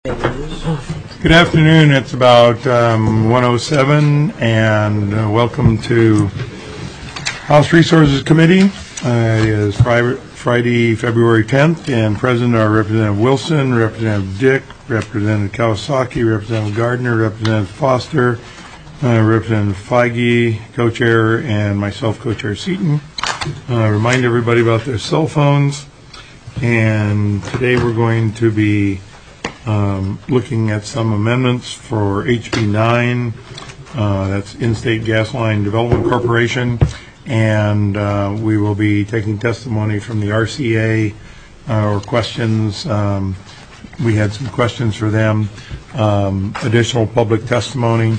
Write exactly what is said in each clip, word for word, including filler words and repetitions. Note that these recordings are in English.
Good afternoon. It's about um, one oh seven, and uh, welcome to House Resources Committee. Uh, it is Friday, Friday, February tenth, and present are Representative Wilson, Representative Dick, Representative Kawasaki, Representative Gardner, Representative Foster, uh, Representative Feige, co-chair, and myself, co-chair Seaton. Uh, remind everybody about their cell phones, and today we're going to be Um, looking at some amendments for H B nine, uh, that's In-State Gas Line Development Corporation, and uh, we will be taking testimony from the R C A uh, or questions. Um, we had some questions for them, um, additional public testimony,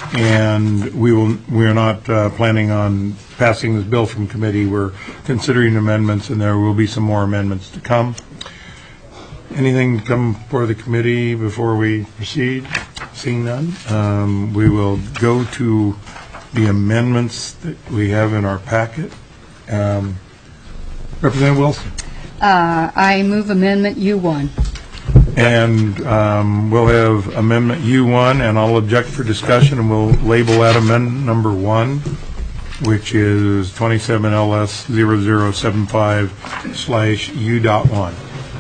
and we will. We are not uh, planning on passing this bill from committee. We're considering amendments, and there will be some more amendments to come. Anything to come before the committee before we proceed? Seeing none, um, we will go to the amendments that we have in our packet. Um, Representative Wilson. Uh, I move Amendment U one. And um, we'll have Amendment U one, and I'll object for discussion, and we'll label that Amendment Number one, which is twenty-seven L S zero zero seven five slash U dot one.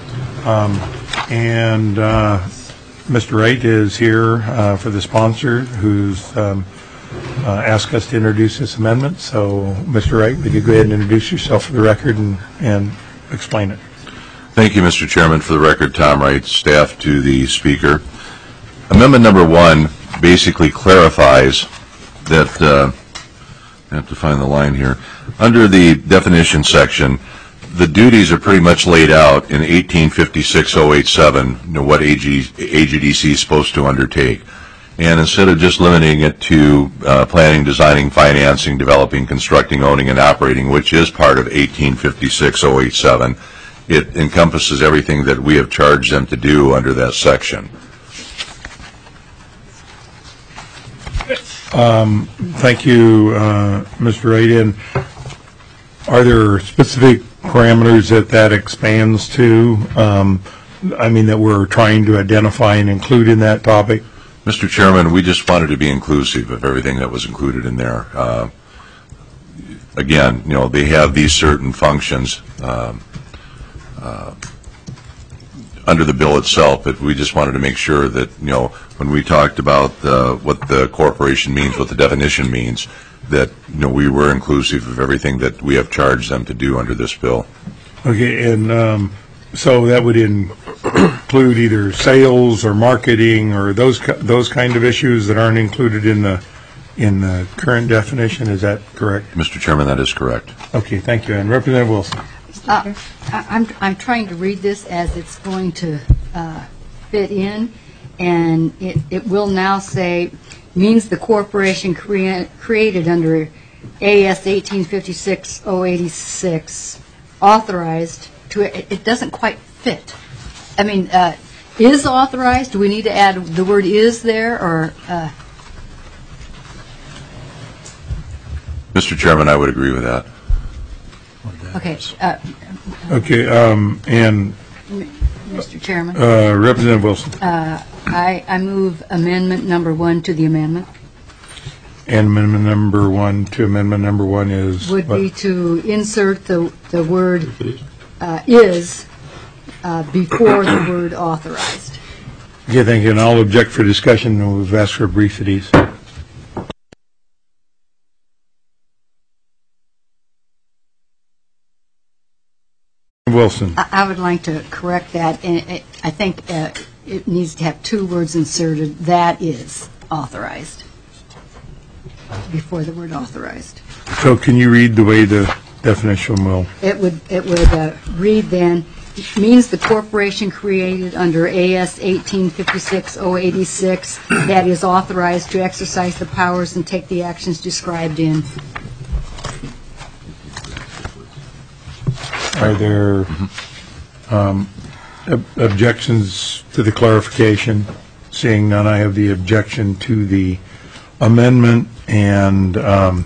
Um, and uh, Mister Wright is here uh, for the sponsor, who's um, uh, asked us to introduce this amendment. So, Mister Wright, would you go ahead and introduce yourself for the record and, and explain it? Thank you, Mister Chairman. For the record, Tom Wright, staff to the Speaker. Amendment number one basically clarifies that, uh, I have to find the line here, under the definition section, the duties are pretty much laid out in eighteen fifty-six oh eighty-seven, you know, what A G D C is supposed to undertake. And instead of just limiting it to uh, planning, designing, financing, developing, constructing, owning, and operating, which is part of eighteen fifty-six oh eighty-seven, it encompasses everything that we have charged them to do under that section. Um, thank you, uh, Mister Wright. And are there specific parameters that that expands to, um, I mean, that we're trying to identify and include in that topic? Mister Chairman, we just wanted to be inclusive of everything that was included in there. Uh, again, you know, they have these certain functions um, uh, under the bill itself, but we just wanted to make sure that, you know, when we talked about uh, what the corporation means, what the definition means, that, you know, we were inclusive of everything that we have charged them to do under this bill. Okay, and um, so that would include either sales or marketing or those those kind of issues that aren't included in the in the current definition. Is that correct, Mister Chairman? That is correct. Okay, thank you. And Representative Wilson. Uh, I- I'm I'm trying to read this as it's going to uh, fit in, and it it will now say, means the corporation crea- created under A S eighteen fifty-six oh eighty-six, authorized to, it, it doesn't quite fit. I mean, uh, is authorized, do we need to add the word is there, or? Uh, Mister Chairman, I would agree with that. okay. Uh, Okay, um, and Mister Chairman? uh, Representative Wilson. Uh, I, I move amendment number one to the amendment. And amendment number one to amendment number one is Would what? be to insert the, the word uh, is uh, before the word authorized. Okay, thank you. And I'll object for discussion, and we've asked for briefities. Wilson. I, I would like to correct that, and it, I think uh, it needs to have two words inserted. That is authorized before the word authorized. So can you read the way the definition will? It would it would uh, read then, means the corporation created under A S eighteen fifty-six oh eighty-six that is authorized to exercise the powers and take the actions described in. Are there um, ob- objections to the clarification? Seeing none, I have the objection to the amendment, and um,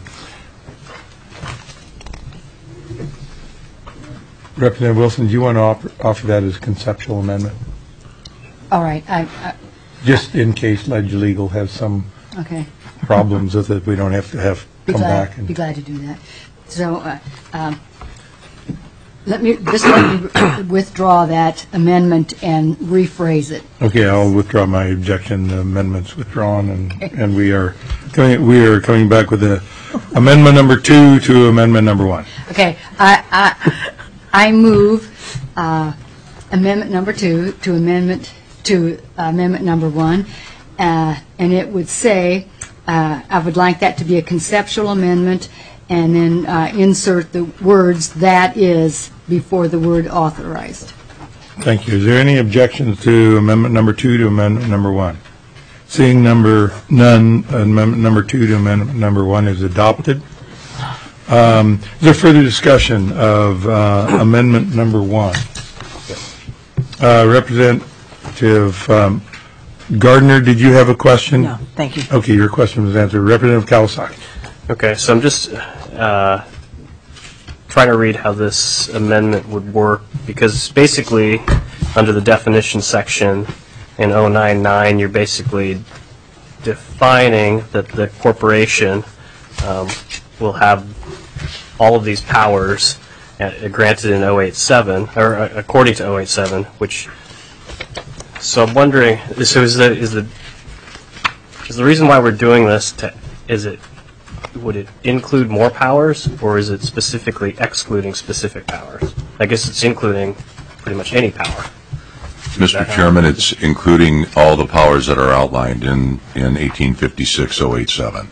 Representative Wilson, do you want to offer, offer that as a conceptual amendment? All right, I, I, just in case Ledge Legal has some okay. problems with it, we don't have to have Be come glad, back. And be glad to do that. So, uh, um, let me, just let me withdraw that amendment and rephrase it. Okay, I'll withdraw my objection. The amendment's withdrawn, and, and we are coming, we are coming back with the amendment number two to amendment number one. Okay, I, I, I move uh, amendment number two to amendment to amendment number one, uh, and it would say, uh, I would like that to be a conceptual amendment, and then uh, insert the words "that is" before the word "authorized." Thank you. Is there any objections to amendment number two to amendment number one? Seeing number none, amendment number two to amendment number one is adopted. Um, is there further discussion of uh, amendment number one? Uh, Representative um, Gardner, did you have a question? No, thank you. Okay, your question was answered. Representative Kawasaki. Okay, so I'm just uh, trying to read how this amendment would work, because basically, under the definition section in oh nine nine, you're basically defining that the corporation um, will have all of these powers uh, granted in oh eight seven, or uh, according to oh eight seven, which, so I'm wondering, so is the, is the, is the reason why we're doing this, to, is it, would it include more powers, or is it specifically excluding specific powers? I guess it's including pretty much any power. Mister Chairman, it's including all the powers that are outlined in, in eighteen fifty-six oh eighty-seven.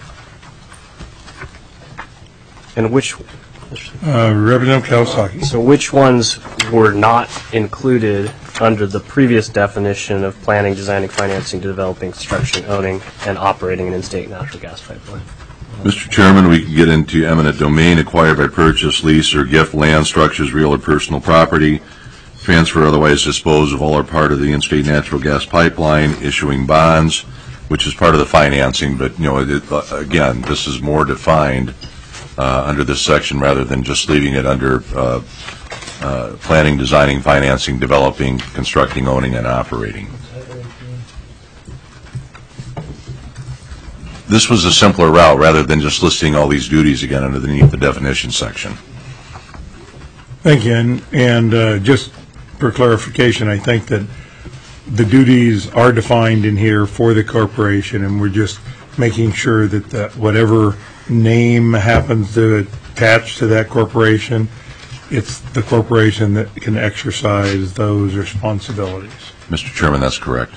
And which, Uh, Representative Kawasaki. so which ones were not included under the previous definition of planning, designing, financing, developing, construction, owning, and operating an in-state natural gas pipeline? Mister Chairman, we can get into eminent domain, acquired by purchase, lease, or gift, land, structures, real or personal property, transfer, otherwise dispose of all or part of the in-state natural gas pipeline, issuing bonds, which is part of the financing, but, you know, it, uh, again, this is more defined uh, under this section rather than just leaving it under uh, uh, planning, designing, financing, developing, constructing, owning, and operating. This was a simpler route rather than just listing all these duties again underneath the definition section. Thank you. And, and uh, just for clarification, I think that the duties are defined in here for the corporation, and we're just making sure that the, whatever name happens to attach to that corporation, it's the corporation that can exercise those responsibilities. Mister Chairman, that's correct.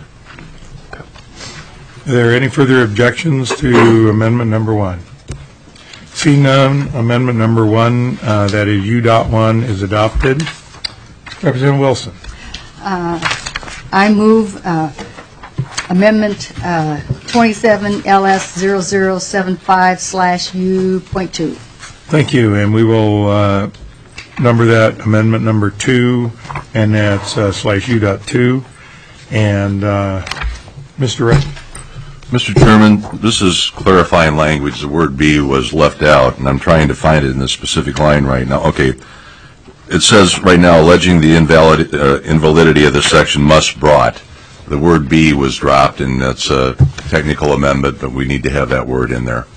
Are there any further objections to amendment number one? See none, amendment number one, uh, that is U dot one, is adopted. Representative Wilson. Uh, I move uh, amendment uh, twenty-seven L S zero zero seven five slash U point two. Thank you, and we will uh, number that amendment number two, and that's uh, slash U dot two. And uh, Mister Wright. Mister Chairman, this is clarifying language. The word "be" was left out, and I'm trying to find it in this specific line right now. Okay. It says right now, alleging the invalid, uh, invalidity of this section must brought. The word "be" was dropped, and that's a technical amendment, but we need to have that word in there.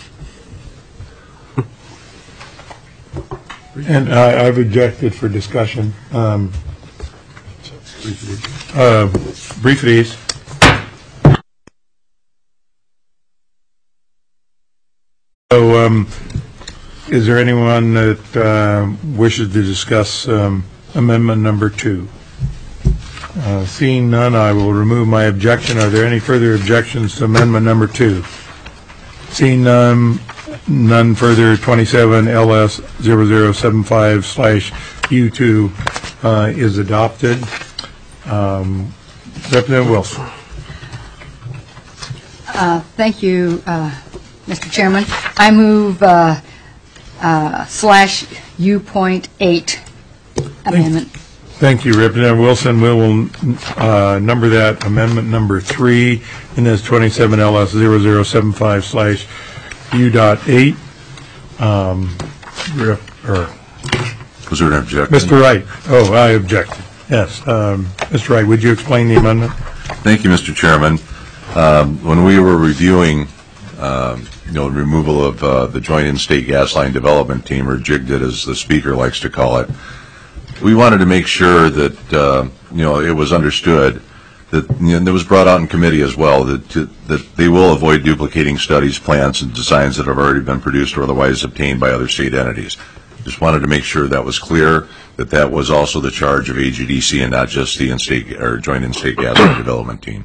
And I, I've objected for discussion. Um, uh, brief it is. So, um, is there anyone that uh, wishes to discuss um, amendment number two? Uh, seeing none, I will remove my objection. Are there any further objections to amendment number two? Seeing none, none further, twenty-seven L S zero zero seven five slash U two uh, is adopted. Um, Representative Wilson. Uh, Thank you, uh, Mister Chairman. I move uh, uh, slash U point eight amendment. Thank you, Representative Wilson. We will uh, number that amendment number three, and that's twenty-seven L S zero zero seven five slash U dot eight. Um, rep- or Was there an objection? Mister Wright. Oh, I objected. Yes. Um, Mister Wright, would you explain the amendment? Thank you, Mister Chairman. Um, when we were reviewing, um, you know, removal of uh, the Joint In-State Gas Line Development Team, or JIGDIT as the Speaker likes to call it, we wanted to make sure that, uh, you know, it was understood that, you know, it was brought out in committee as well, that, to, that they will avoid duplicating studies, plans, and designs that have already been produced or otherwise obtained by other state entities. Just wanted to make sure that was clear, that that was also the charge of A G D C and not just the in-state or Joint In-State Gas Line Development Team.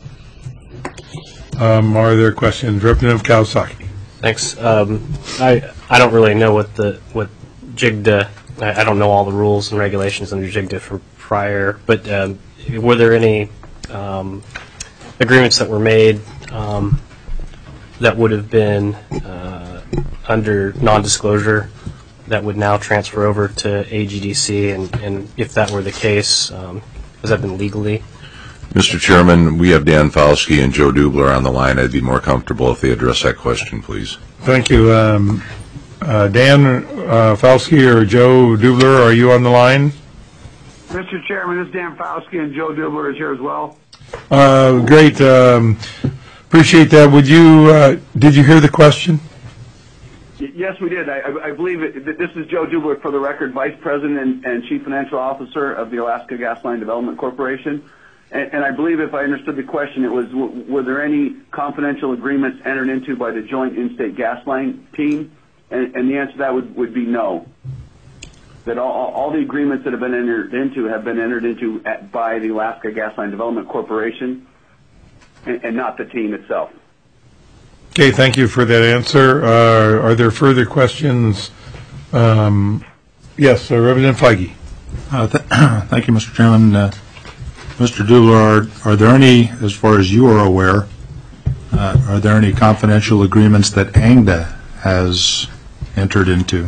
Um, are there questions? Representative Kawasaki. Thanks. Um, I I don't really know what the what JIGDA. I, I don't know all the rules and regulations under JIGDA from prior, but um, were there any um, agreements that were made um, that would have been uh, under non-disclosure that would now transfer over to A G D C, and, and if that were the case, um, has that been legally? Mister Chairman, we have Dan Fauske and Joe Dubler on the line. I'd be more comfortable if they address that question, please. Thank you. Um, uh, Dan uh, Fauske or Joe Dubler, are you on the line? Mister Chairman, this is Dan Fauske, and Joe Dubler is here as well. Uh, great. Um, appreciate that. Would you, uh, did you hear the question? Yes, we did. I, I believe it, this is Joe Dubler, for the record, Vice President and, and Chief Financial Officer of the Alaska Gas Line Development Corporation. And, and I believe, if I understood the question, it was, w- were there any confidential agreements entered into by the Joint In-State Gas Line Team? And, and the answer to that would, would be no. That all, all the agreements that have been entered into have been entered into at, by the Alaska Gas Line Development Corporation, and, and not the team itself. Okay, thank you for that answer. Uh, are there further questions? Um, yes, uh, Representative Feige. Uh, th- thank you, Mister Chairman. Uh, Mister Dubler, are, are there any, as far as you are aware, uh, are there any confidential agreements that ANGDA has entered into?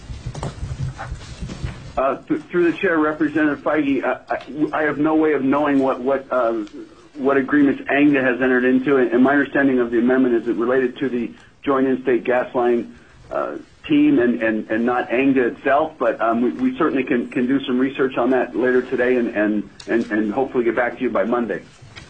Uh, th- through the chair, Representative Feige, uh, I, I have no way of knowing what what uh, what agreements ANGDA has entered into, and my understanding of the amendment is it related to the Joint In-State Gas Line uh, team and, and, and not ANGDA itself. But um, we, we certainly can, can do some research on that later today, and, and, and, and hopefully get back to you by Monday.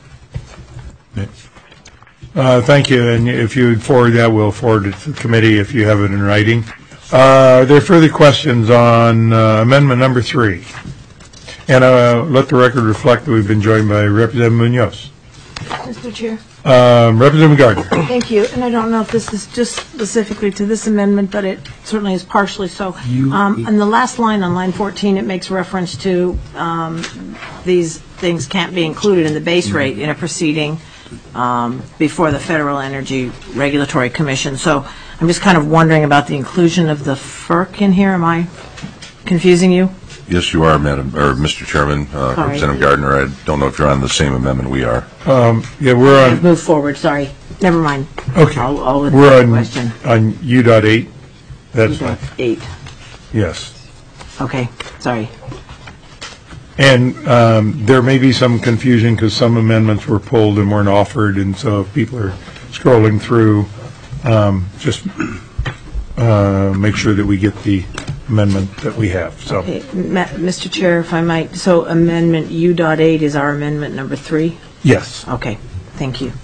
Uh, thank you. And if you would forward that, we'll forward it to the committee if you have it in writing. Uh, are there further questions on uh, amendment number three? And uh, let the record reflect that we've been joined by Representative Munoz. Mister Chair. Um, Representative Gardner. Thank you. And I don't know if this is just specifically to this amendment, but it certainly is partially so. Um, on the last line, on line fourteen, it makes reference to um, these things can't be included in the base rate in a proceeding um, before the Federal Energy Regulatory Commission. So I'm just kind of wondering about the inclusion of the F E R C in here. Am I confusing you? Yes, you are, Madam, or Mister Chairman, uh, Representative Gardner. I don't know if you're on the same amendment we are. Um, yeah, we're on. Move forward. Sorry. Never mind. Okay. I'll, I'll we're on question. on U dot eight. That's fine. Eight. Yes. Okay. Sorry. And um, there may be some confusion because some amendments were pulled and weren't offered, and so if people are scrolling through, um, just uh, make sure that we get the amendment that we have. So, okay. Ma- Mister Chair, if I might, so amendment U dot eight is our amendment number three? yes. Okay. Thank you.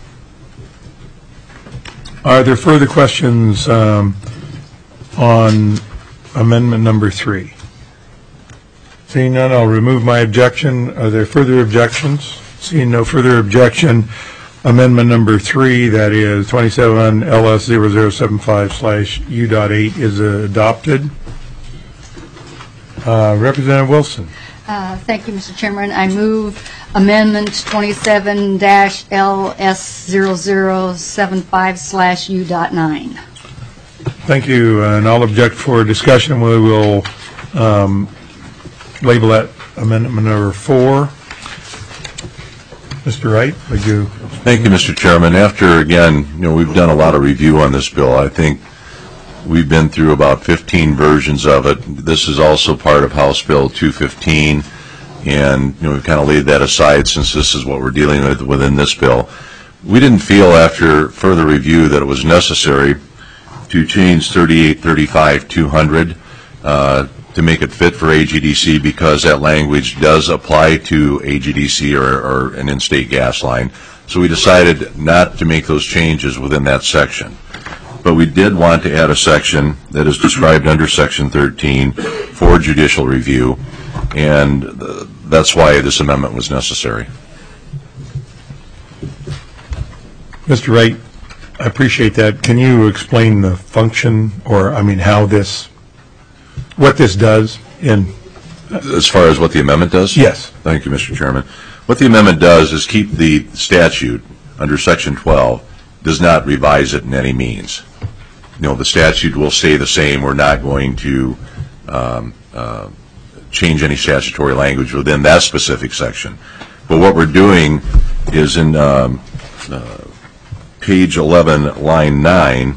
Are there further questions um, on amendment number three? Seeing none, I'll remove my objection. Are there further objections? Seeing no further objection, amendment number three, that is twenty-seven L S zero zero seven five slash U dot eight, is adopted. Uh, Representative Wilson. Uh, Thank you, Mister Chairman. I move amendment twenty-seven L S zero zero seven five slash U dot nine. Thank you, and I'll object for discussion. We will um, label that amendment number four. Mister Wright, would you? Thank you, Mister Chairman. After, again, you know, we've done a lot of review on this bill. I think we've been through about fifteen versions of it. This is also part of House Bill two fifteen, and you know, we've kind of laid that aside since this is what we're dealing with within this bill. We didn't feel after further review that it was necessary to change thirty-eight thirty-five two hundred uh, to make it fit for A G D C because that language does apply to A G D C or, or an in-state gas line. So we decided not to make those changes within that section. But we did want to add a section that is described under Section thirteen for judicial review, and uh, that's why this amendment was necessary. Mister Wright, I appreciate that. Can you explain the function, or, I mean, how this, what this does in? As far as what the amendment does? Yes. Thank you, Mister Chairman. What the amendment does is keep the statute under Section twelve, does not revise it in any means. You know, the statute will stay the same. We're not going to um, uh, change any statutory language within that specific section. But what we're doing is in um, uh, page eleven, line nine,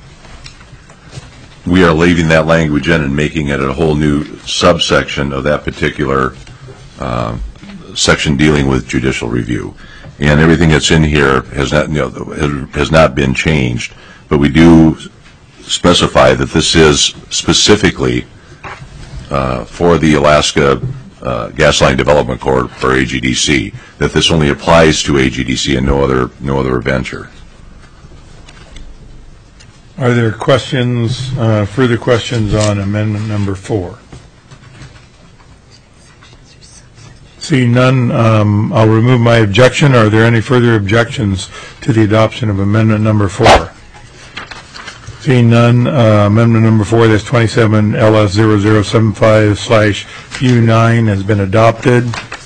we are leaving that language in and making it a whole new subsection of that particular uh, section dealing with judicial review. And everything that's in here has not, you know, has not been changed. But we do specify that this is specifically uh, for the Alaska uh, Gas Line Development Corp, or A G D C, that this only applies to A G D C and no other no other venture. Are there questions, uh, further questions on amendment number four? Seeing none, um, I'll remove my objection. Are there any further objections to the adoption of amendment number four? Seeing none, uh, amendment number four, that's twenty-seven L S zero zero seven five slash U nine, has been adopted.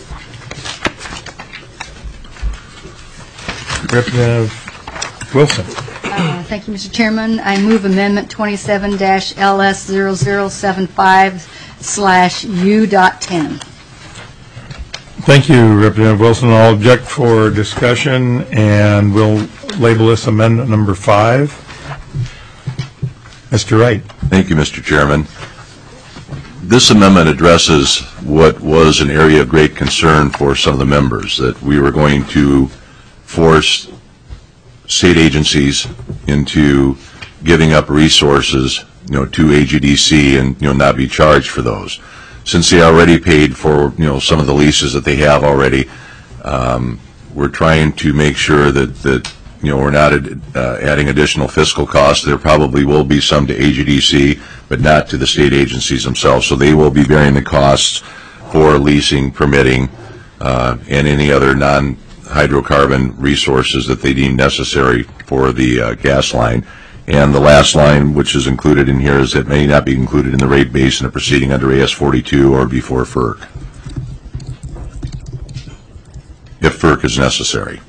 Representative Wilson. Uh, Thank you, Mister Chairman. I move amendment twenty-seven L S zero zero seven five slash U dot ten. Thank you, Representative Wilson. I'll object for discussion, and we'll label this amendment number five. Mister Wright. Thank you, Mister Chairman. This amendment addresses what was an area of great concern for some of the members, that we were going to force state agencies into giving up resources, you know, to A G D C and, you know, not be charged for those. Since they already paid for, you know, some of the leases that they have already, um, we're trying to make sure that, that you know, we're not ad, uh, adding additional fiscal costs. There probably will be some to A G D C, but not to the state agencies themselves. So they will be bearing the costs for leasing, permitting, uh, and any other non-hydrocarbon resources that they deem necessary for the uh, gas line. And the last line, which is included in here, is that may not be included in the rate base in a proceeding under A S forty-two or before F E R C, if F E R C is necessary.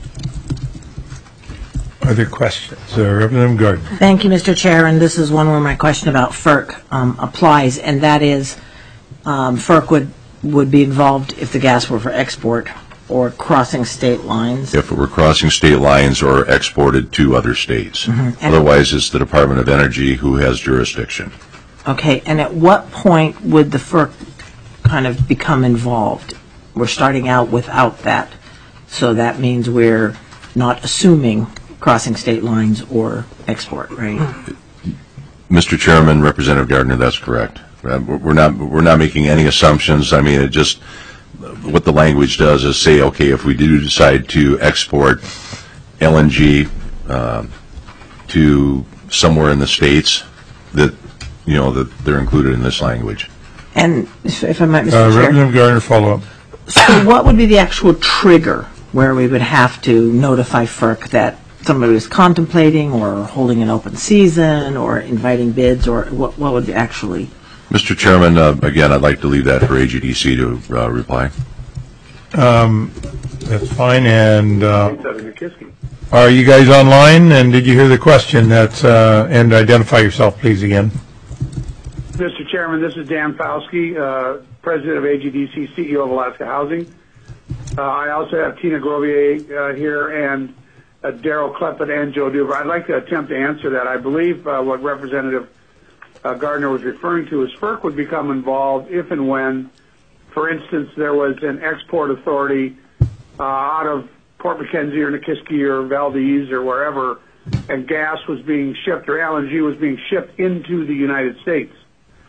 Other questions? Uh, Representative Gardner. Thank you, Mister Chair, and this is one where my question about F E R C um, applies, and that is um, F E R C would, would be involved if the gas were for export or crossing state lines. If it were crossing state lines or exported to other states. Mm-hmm. Otherwise, it's the Department of Energy who has jurisdiction. Okay, and at what point would the F E R C kind of become involved? We're starting out without that, so that means we're not assuming crossing state lines or export, right? Mister Chairman, Representative Gardner, that's correct. Uh, We're not we're not making any assumptions. I mean, it just what the language does is say, okay, if we do decide to export L N G um, to somewhere in the states, that you know that they're included in this language. And if, if I might, Mister Uh, Chair, Representative Gardner, follow up. so what would be the actual trigger where we would have to notify F E R C that somebody was contemplating or holding an open season or inviting bids, or what, what would be actually? Mister Chairman, uh, again, I'd like to leave that for A G D C to uh, reply. Um, that's fine. And uh, are you guys online? And did you hear the question? That's uh, and identify yourself, please, again. Mister Chairman, this is Dan Fauski, uh, President of A G D C, C E O of Alaska Housing. Uh, I also have Tina Grovier uh, here and uh, Daryl Kleppen and Joe Duber. I'd like to attempt to answer that. I believe uh, what Representative uh, Gardner was referring to is F E R C would become involved if and when, for instance, there was an export authority uh, out of Port McKenzie or Nikiski or Valdez or wherever, and gas was being shipped or L N G was being shipped into the United States.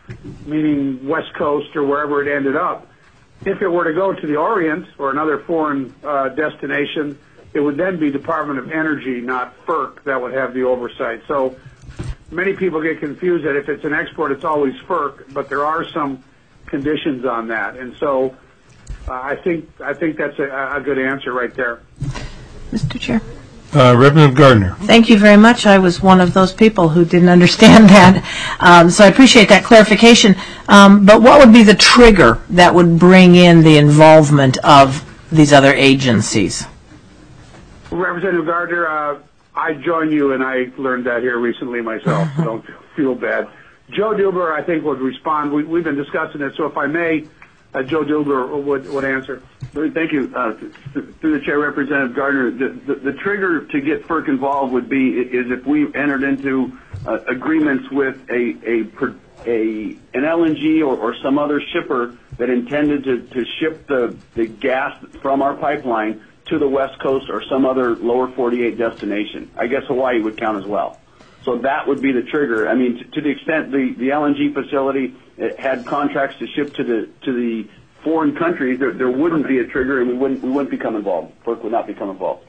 meaning West Coast or wherever it ended up. If it were to go to the Orient or another foreign uh, destination, it would then be Department of Energy, not FERC, that would have the oversight. So many people get confused that if it's an export, it's always FERC, but there are some conditions on that. And so uh, I think I think that's a, a good answer right there. Mister Chair. Uh, Representative Gardner. Thank you very much. I was one of those people who didn't understand that. Um, so I appreciate that clarification. Um, but what would be the trigger that would bring in the involvement of these other agencies? Representative Gardner, uh, I join you, and I learned that here recently myself, so don't feel bad. Joe Dubler, I think, would respond. We, we've been discussing it, so if I may, uh, Joe Dubler would, would answer. Thank you. Uh, through the chair, Representative Gardner, the, the, the trigger to get FERC involved would be is if we entered into uh, agreements with a, a, a an L N G or, or some other shipper that intended to, to ship the, the gas from our pipeline to the West Coast or some other lower forty-eight destination. I guess Hawaii would count as well. So that would be the trigger. I mean, to, to the extent the, the L N G facility had contracts to ship to the to the foreign countries, there, there wouldn't be a trigger, and we wouldn't we wouldn't become involved. FERC would not become involved.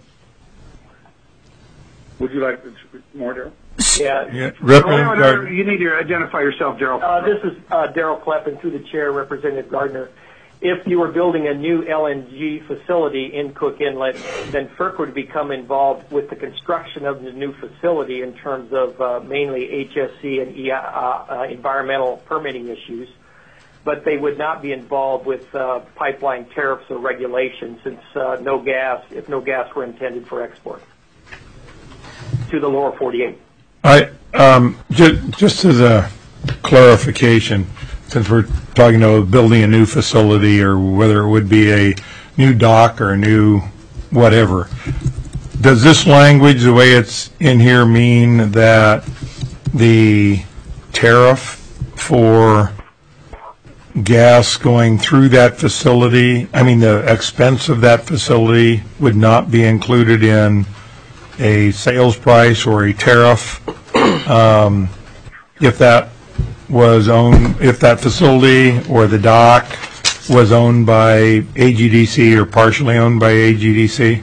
Would you like more, Daryl? Yeah. Yeah. Oh, Representative no, no, Gardner. you need to identify yourself, Daryl. Uh, this is uh, Daryl Kleppen, through the chair, Representative Gardner. If you were building a new L N G facility in Cook Inlet, then FERC would become involved with the construction of the new facility in terms of uh, mainly H S C and E, uh, uh, environmental permitting issues. But they would not be involved with uh, pipeline tariffs or regulations, since uh, no gas, if no gas were intended for export to the lower forty-eight. I, um, just, just as a clarification, since we're talking about building a new facility or whether it would be a new dock or a new whatever, does this language, the way it's in here, mean that the tariff for gas going through that facility, I mean the expense of that facility, would not be included in a sales price or a tariff um, if that was owned, if that facility or the dock was owned by A G D C or partially owned by A G D C?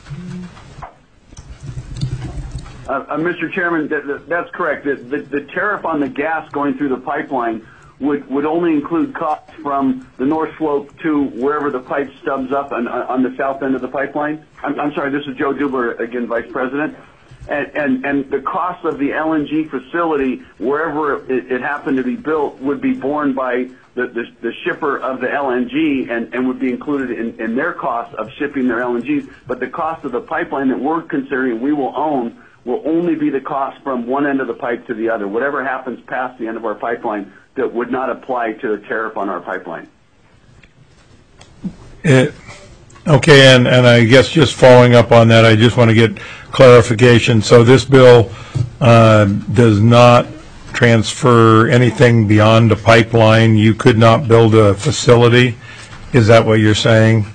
Uh, uh, Mister Chairman, th- th- that's correct. The, the, the tariff on the gas going through the pipeline would, would only include costs from the North Slope to wherever the pipe stubs up on, on the south end of the pipeline. I'm, I'm sorry, this is Joe Dubler, again, Vice President. And, and, and the cost of the L N G facility, wherever it, it happened to be built, would be borne by the, the, the shipper of the L N G and, and would be included in, in their cost of shipping their L N Gs. But the cost of the pipeline that we're considering we will own will only be the cost from one end of the pipe to the other. Whatever happens past the end of our pipeline that would not apply to the tariff on our pipeline. It, okay, and, and I guess just following up on that, I just want to get clarification. So this bill uh, does not transfer anything beyond a pipeline. You could not build a facility. Is that what you're saying?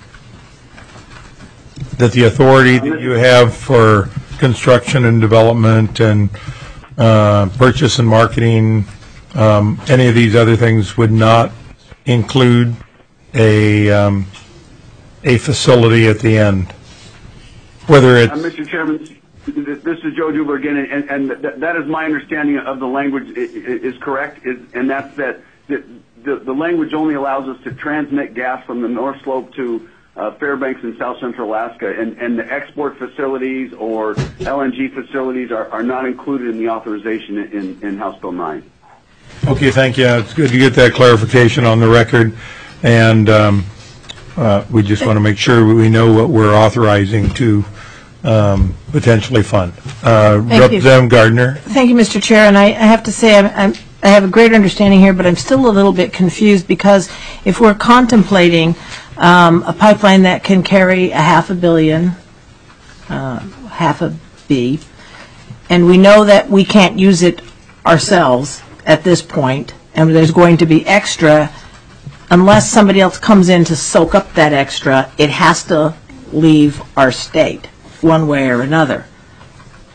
That the authority that you have for construction and development and uh, purchase and marketing, um, any of these other things would not include a um, a facility at the end, whether it's... Uh, Mister Chairman, this is Joe Dubler again, and, and th- that is my understanding of the language is, is correct, is, and that's that the, the, the language only allows us to transmit gas from the North Slope to uh, Fairbanks in South Central Alaska, and, and the export facilities or L N G facilities are, are not included in the authorization in, in House Bill nine. Okay, thank you. It's good to get that clarification on the record, and um, uh, we just want to make sure we know what we're authorizing to um, potentially fund. Uh, Representative Gardner. Thank you, Mister Chair. And I, I have to say I'm, I'm, I have a great understanding here, but I'm still a little bit confused because if we're contemplating um, a pipeline that can carry a half a billion, uh, half a B, and we know that we can't use it ourselves at this point, and there's going to be extra, unless somebody else comes in to soak up that extra, it has to leave our state one way or another.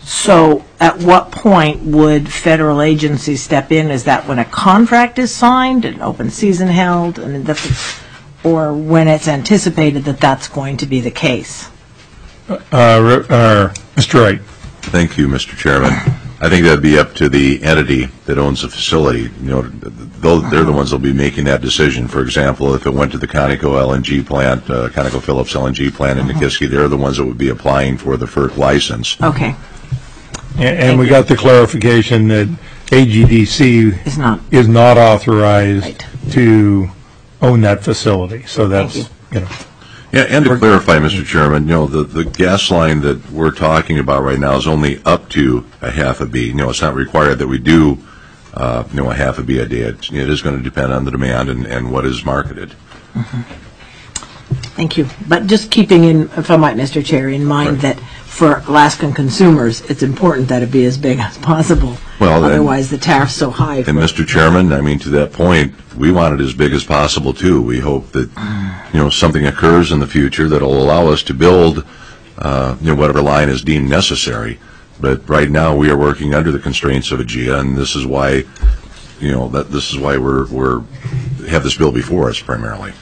So at what point would federal agencies step in? Is that when a contract is signed, an open season held, and that's, or when it's anticipated that that's going to be the case? Uh, uh, Mister Wright. Thank you, Mister Chairman. I think that'd be up to the entity that owns the facility. You know, they're the ones that'll be making that decision. For example, if it went to the Conoco L N G plant, uh, ConocoPhillips L N G plant in Nikiski, they're the ones that would be applying for the FERC license. Okay. And, and we got the clarification that A G D C Is not. is not authorized Right. to own that facility. So that's, you. you know. Yeah, and to clarify, Mister Chairman, you know, the, the gas line that we're talking about right now is only up to a half a B. You know, it's not required that we do, uh, you know, a half a B a day. It, it is going to depend on the demand and, and what is marketed. Mm-hmm. Thank you. But just keeping in, if I might, Mister Chair, in mind Right. that for Alaskan consumers, it's important that it be as big as possible. Well, and- Otherwise, the tariff's so high. And for- Mister Chairman, I mean, to that point, we want it as big as possible too. We hope that, you know, something occurs in the future that'll allow us to build, uh, you know, whatever line is deemed necessary. But right now, we are working under the constraints of A G I A, and this is why, you know, that this is why we're we're have this bill before us primarily.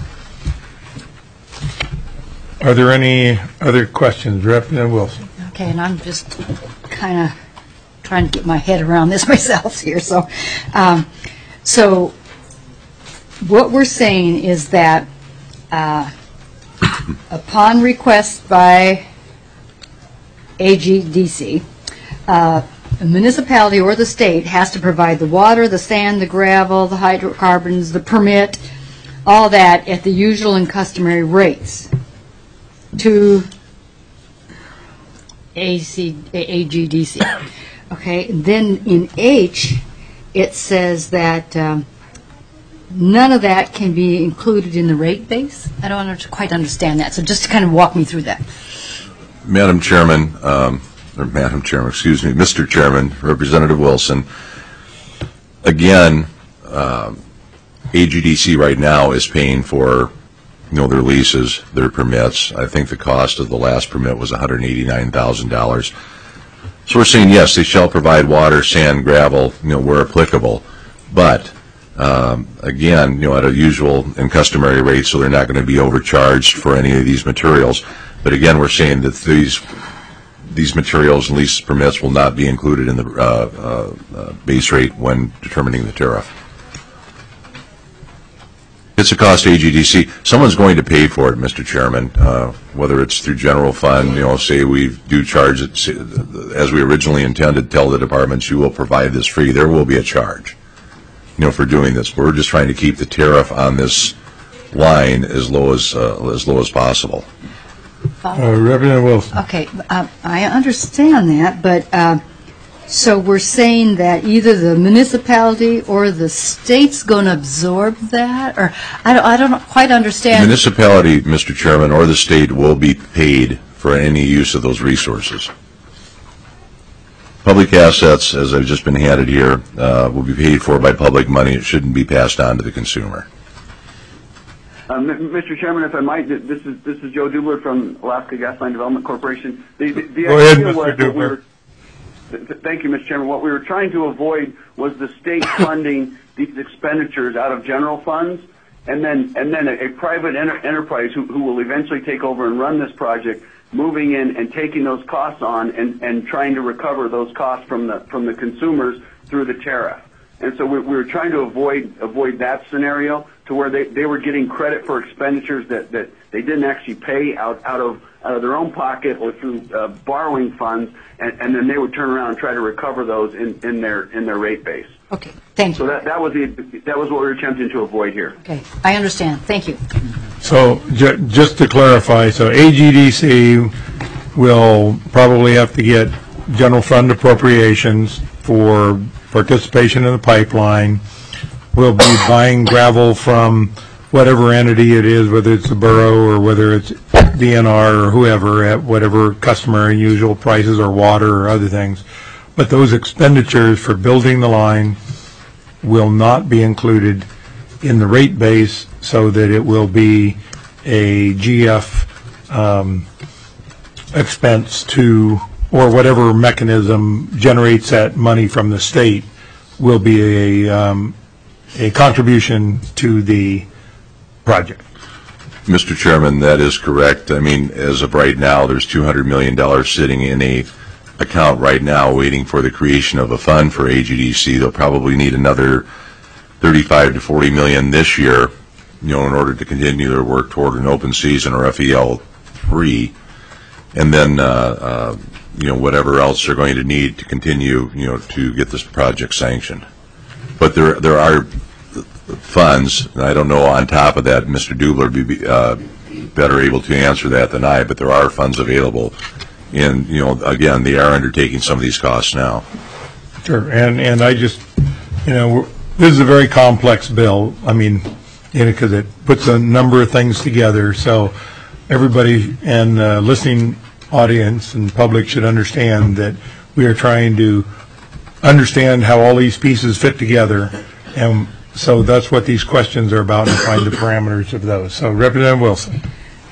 Are there any other questions? Representative Wilson. Okay, and I'm just kind of trying to get my head around this myself here. So, um, so what we're saying is that uh, upon request by A G D C, uh, a municipality or the state has to provide the water, the sand, the gravel, the hydrocarbons, the permit, all that at the usual and customary rates to A G D C. Okay, and then in H, it says that um, none of that can be included in the rate base. I don't under- quite understand that, so just to kind of walk me through that. Madam Chairman, um, or Madam Chairman, excuse me, Mister Chairman, Representative Wilson, again, um, A G D C right now is paying for, you know, their leases, their permits. I think the cost of the last permit was one hundred eighty-nine thousand dollars. So we're saying, yes, they shall provide water, sand, gravel, you know, where applicable, but um, again, you know, at a usual and customary rate, so they're not going to be overcharged for any of these materials. But again, we're saying that these these materials and lease permits will not be included in the uh, uh, uh, base rate when determining the tariff. It's a cost to A G D C. Someone's going to pay for it, Mister Chairman, uh, whether it's through general fund, you know, say we do charge it as we originally intended, tell the departments you will provide this free. There will be a charge, you know, for doing this. We're just trying to keep the tariff on this line as low as uh, as low as possible. Uh, Representative Wilson. Okay, uh, I understand that, but uh, so we're saying that either the municipality or the state's going to absorb that, or I don't, I don't quite The understand. municipality, Mister Chairman, or the state will be paid for any use of those resources. Public assets, as I've just been handed here, uh, will be paid for by public money. It shouldn't be passed on to the consumer. Um, Mister Chairman, if I might, this is this is Joe Dubler from Alaska Gasline Development Corporation. The, the, the Go ahead, idea Mister was that we Dubler. were- th- th- Thank you, Mister Chairman. What we were trying to avoid was the state funding these expenditures out of general funds, and then and then a, a private enter- enterprise who, who will eventually take over and run this project, moving in and taking those costs on and, and trying to recover those costs from the from the consumers through the tariff. And so we, we were trying to avoid avoid that scenario to where they, they were getting credit for expenditures that, that they didn't actually pay out, out of out of their own pocket or through uh, borrowing funds, and, and then they would turn around and try to recover those in, in their in their rate base. Okay, thank So you. that that was the that was what we were attempting to avoid here. Okay, I understand. Thank you. So ju- just to clarify, so A G D C will probably have to get general fund appropriations for participation in the pipeline. We'll be buying gravel from whatever entity it is, whether it's the borough or whether it's D N R or whoever, at whatever customary and usual prices, or water or other things. But those expenditures for building the line will not be included in the rate base, so that it will be a G F um, expense to or whatever mechanism generates that money from the state will be a, um, a contribution to the project. Mister Chairman, that is correct. I mean, as of right now, there's two hundred million dollars sitting in a account right now waiting for the creation of a fund for A G D C. They'll probably need another thirty-five to forty million this year, you know, in order to continue their work toward an open season or F E L three, and then, uh, uh, you know, whatever else they're going to need to continue, you know, to get this project sanctioned. But there, there are funds, and I don't know on top of that, Mister Dubler would be uh, better able to answer that than I, but there are funds available. And, you know, again, they are undertaking some of these costs now. Sure, and, and I just, you know, this is a very complex bill. I mean, you know, because it puts a number of things together. So everybody and uh, listening audience and public should understand that we are trying to understand how all these pieces fit together. And so that's what these questions are about, and find the parameters of those. So Representative Wilson.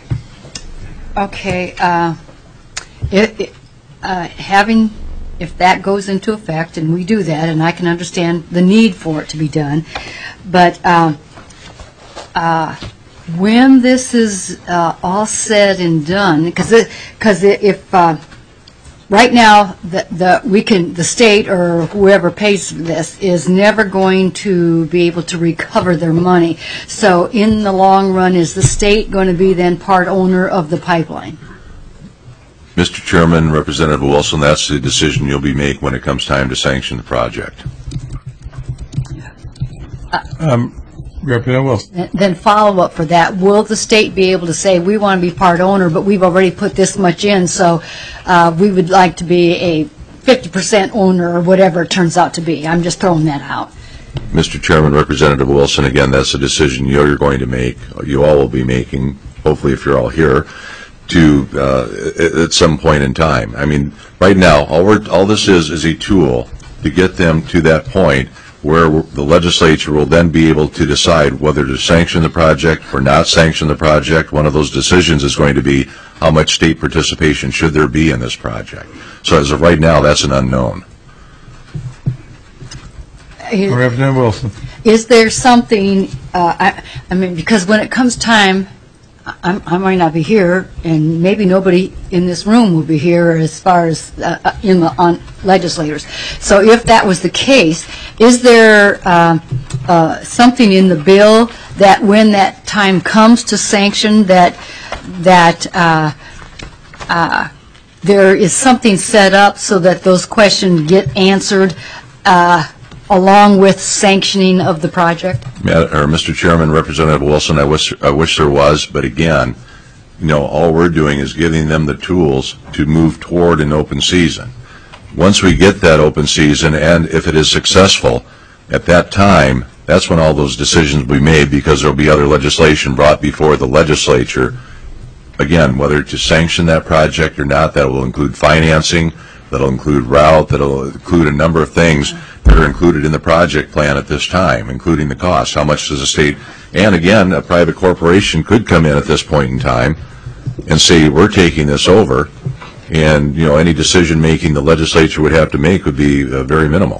Okay. Uh, it, it, uh, having, if that goes into effect, and we do that, and I can understand the need for it to be done, but uh, uh, when this is uh, all said and done, because because if uh, right now the, the we can the state or whoever pays for this is never going to be able to recover their money. So in the long run, is the state going to be then part owner of the pipeline? Mister Chairman, Representative Wilson, that's the decision you'll be making when it comes time to sanction the project. Um, Representative Wilson. Then follow up for that. Will the state be able to say, we want to be part owner, but we've already put this much in, so uh, we would like to be a fifty percent owner or whatever it turns out to be? I'm just throwing that out. Mister Chairman, Representative Wilson, again, that's a decision you're going to make, you all will be making, hopefully if you're all here, to uh, at some point in time. I mean, right now, all, we're, all this is is a tool to get them to that point where the legislature will then be able to decide whether to sanction the project or not sanction the project. One of those decisions is going to be how much state participation should there be in this project. So as of right now, that's an unknown. Representative Wilson. Is there something, uh, I, I mean, because when it comes time, I, I might not be here, and maybe nobody in this room will be here as far as uh, in the on legislators. So if that was the case, is there uh, uh, something in the bill that when that time comes to sanction that that uh, uh, there is something set up so that those questions get answered uh, along with sanctioning of the project? Or Mister Chairman, Representative Wilson, I wish, I wish there was, but again, you know, all we're doing is giving them the tools to move toward an open season. Once we get that open season, and if it is successful, at that time, that's when all those decisions will be made, because there will be other legislation brought before the legislature. Again, whether to sanction that project or not, that will include financing, that will include route, that will include a number of things that are included in the project plan at this time, including the cost. How much does the state, and again, a private corporation could come in at this point in time and say, we're taking this over, and, you know, any decision making the legislature would have to make would be uh, very minimal.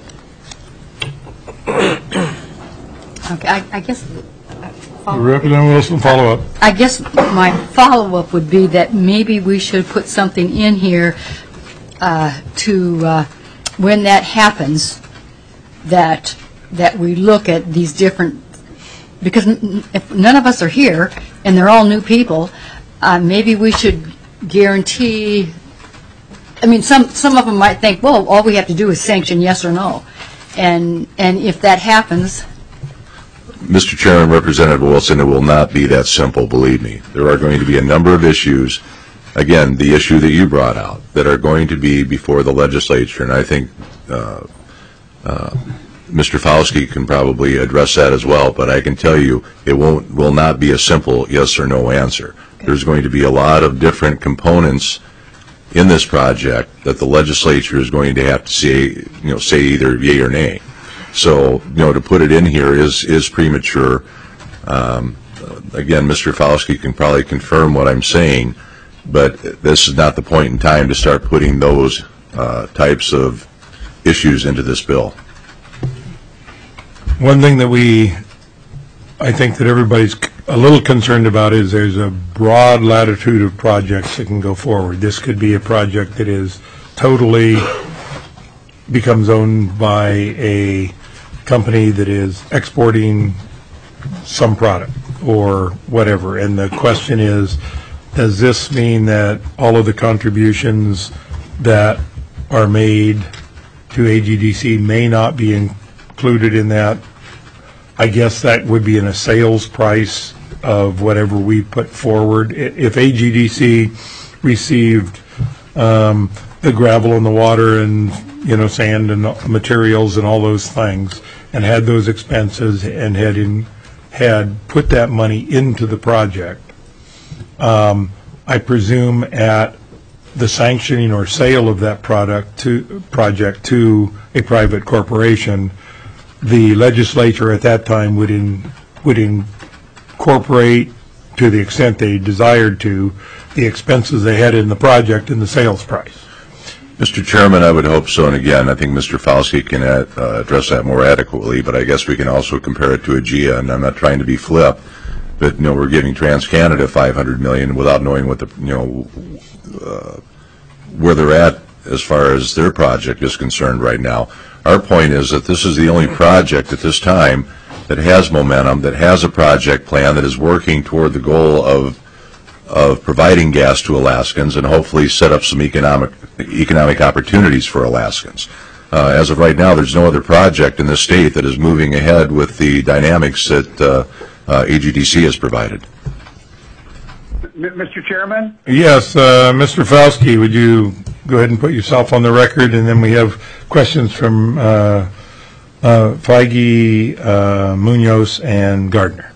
Okay, I, I guess. Uh, Representative Wilson, follow up. I guess my follow-up would be that maybe we should put something in here uh, to, uh, when that happens, that that we look at these different, because n if none of us are here and they're all new people, uh, maybe we should guarantee. I mean, some some of them might think, well, all we have to do is sanction yes or no, and and if that happens. Mister Chairman, Representative Wilson, it will not be that simple, believe me. There are going to be a number of issues, again, the issue that you brought out, that are going to be before the legislature, and I think uh, uh, Mister Fauske can probably address that as well, but I can tell you it won't will not be a simple yes or no answer. Okay. There's going to be a lot of different components in this project that the legislature is going to have to say, you know, say either yay or nay. So, you know, to put it in here is is premature. Um, again, Mister Fauske can probably confirm what I'm saying, but this is not the point in time to start putting those uh, types of issues into this bill. One thing that we, I think that everybody's a little concerned about is there's a broad latitude of projects that can go forward. This could be a project that is totally becomes owned by a company that is exporting some product or whatever. And the question is, does this mean that all of the contributions that are made to A G D C may not be included in that? I guess that would be in a sales price of whatever we put forward. If A G D C received um, the gravel and the water and, you know, sand and materials and all those things, and had those expenses and had in, had put that money into the project, um, I presume at the sanctioning or sale of that product to project to a private corporation, the legislature at that time would in, would incorporate, to the extent they desired to, the expenses they had in the project in the sales price. Mister Chairman, I would hope so, and again, I think Mister Falsky can uh, address that more adequately, but I guess we can also compare it to A G A, and I'm not trying to be flip, but, you know, we're giving TransCanada five hundred million dollars without knowing what the, you know, uh, where they're at as far as their project is concerned right now. Our point is that this is the only project at this time that has momentum, that has a project plan that is working toward the goal of of providing gas to Alaskans and hopefully set up some economic economic opportunities for Alaskans. Uh, as of right now, there's no other project in the state that is moving ahead with the dynamics that uh, uh, A G D C has provided. Mister Chairman? Yes, uh, Mister Falsky, would you go ahead and put yourself on the record, and then we have questions from uh, uh, Feige, uh, Munoz, and Gardner.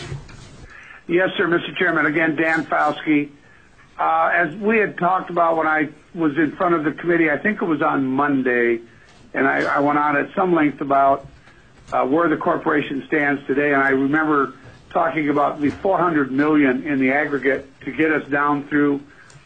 Yes, sir, Mister Chairman. Again, Dan Falsky. Uh, as we had talked about when I was in front of the committee, I think it was on Monday, and I, I went on at some length about uh, where the corporation stands today, and I remember talking about the four hundred million dollars in the aggregate to get us down through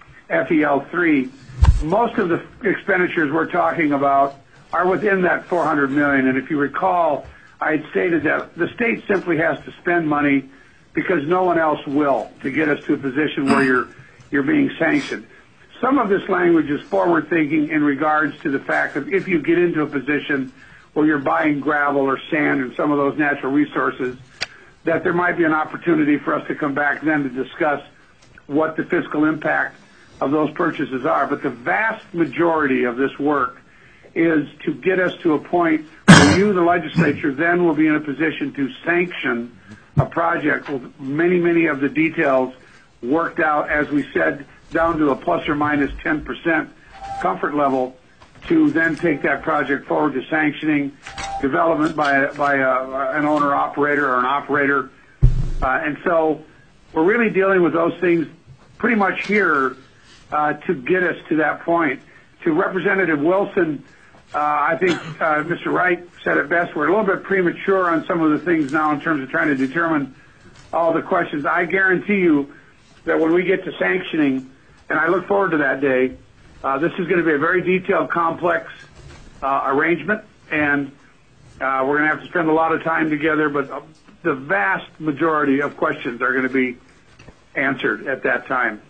F E L three. Most of the expenditures we're talking about are within that four hundred million dollars, and if you recall, I had stated that the state simply has to spend money because no one else will, to get us to a position where you're you're being sanctioned. Some of this language is forward-thinking in regards to the fact that if you get into a position where you're buying gravel or sand and some of those natural resources, that there might be an opportunity for us to come back then to discuss what the fiscal impact of those purchases are. But the vast majority of this work is to get us to a point where you, the legislature, then will be in a position to sanction a project with many, many of the details worked out, as we said, down to a plus or minus ten percent comfort level, to then take that project forward to sanctioning, development by, by a, an owner-operator or an operator. Uh, and so we're really dealing with those things pretty much here uh, to get us to that point. To Representative Wilson, uh, I think uh, Mister Wright said it best. We're a little bit premature on some of the things now in terms of trying to determine all the questions. I guarantee you that when we get to sanctioning, and I look forward to that day, uh, this is going to be a very detailed, complex uh, arrangement, and uh, we're going to have to spend a lot of time together, but uh, the vast majority of questions are going to be answered at that time.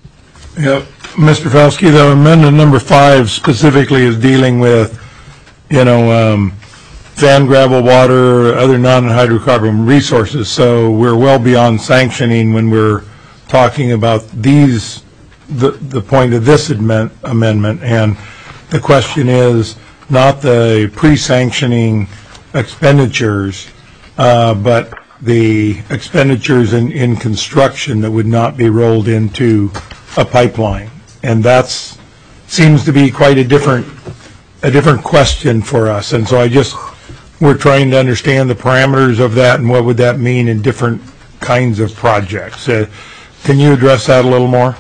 Yep. Mister Falsky, the amendment number five specifically is dealing with, you know, um, sand, gravel, water, other non-hydrocarbon resources. So we're well beyond sanctioning when we're talking about these, the, the point of this amend, amendment. And the question is not the pre-sanctioning expenditures, uh, but the expenditures in, in construction that would not be rolled into a pipeline. And that's seems to be quite a different a different question for us. And so I just, we're trying to understand the parameters of that and what would that mean in different kinds of projects. Uh, can you address that a little more?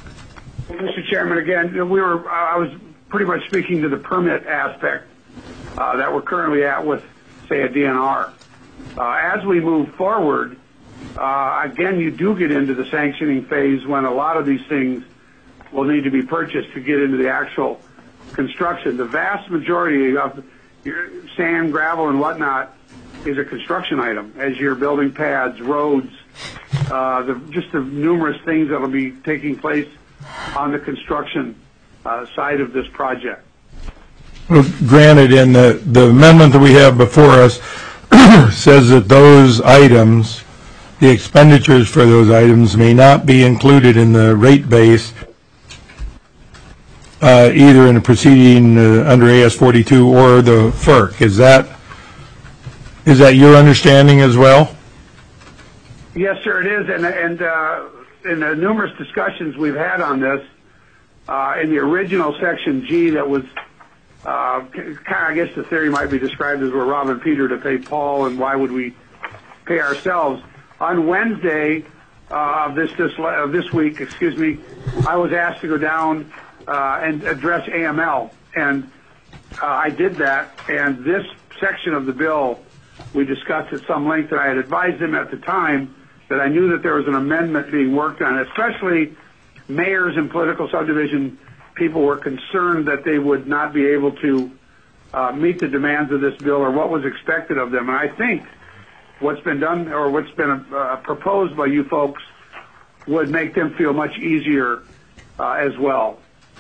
Mister Chairman, again, we were, I was pretty much speaking to the permit aspect uh, that we're currently at with, say, a D N R. Uh, as we move forward, uh, again, you do get into the sanctioning phase when a lot of these things will need to be purchased to get into the actual construction. The vast majority of your sand, gravel, and whatnot is a construction item, as you're building pads, roads, uh, the, just the numerous things that will be taking place on the construction uh, side of this project. Well, granted, in the, the amendment that we have before us says that those items, the expenditures for those items may not be included in the rate base, uh, either in the proceeding uh, under A S forty-two or the F E R C. Is that is that your understanding as well? Yes, sir, it is. And, and uh, in the numerous discussions we've had on this, uh, in the original Section G that was, uh, kind of, I guess the theory might be described as we're robbing Peter to pay Paul, and why would we pay ourselves? On Wednesday uh, of this this of this week, excuse me, I was asked to go down uh, and address A M L, and uh, I did that. And this section of the bill we discussed at some length, and I had advised them at the time that I knew that there was an amendment being worked on. Especially mayors and political subdivision people were concerned that they would not be able to uh, meet the demands of this bill or what was expected of them. And I think what's been done or what's been uh, proposed by you folks would make them feel much easier uh, as well.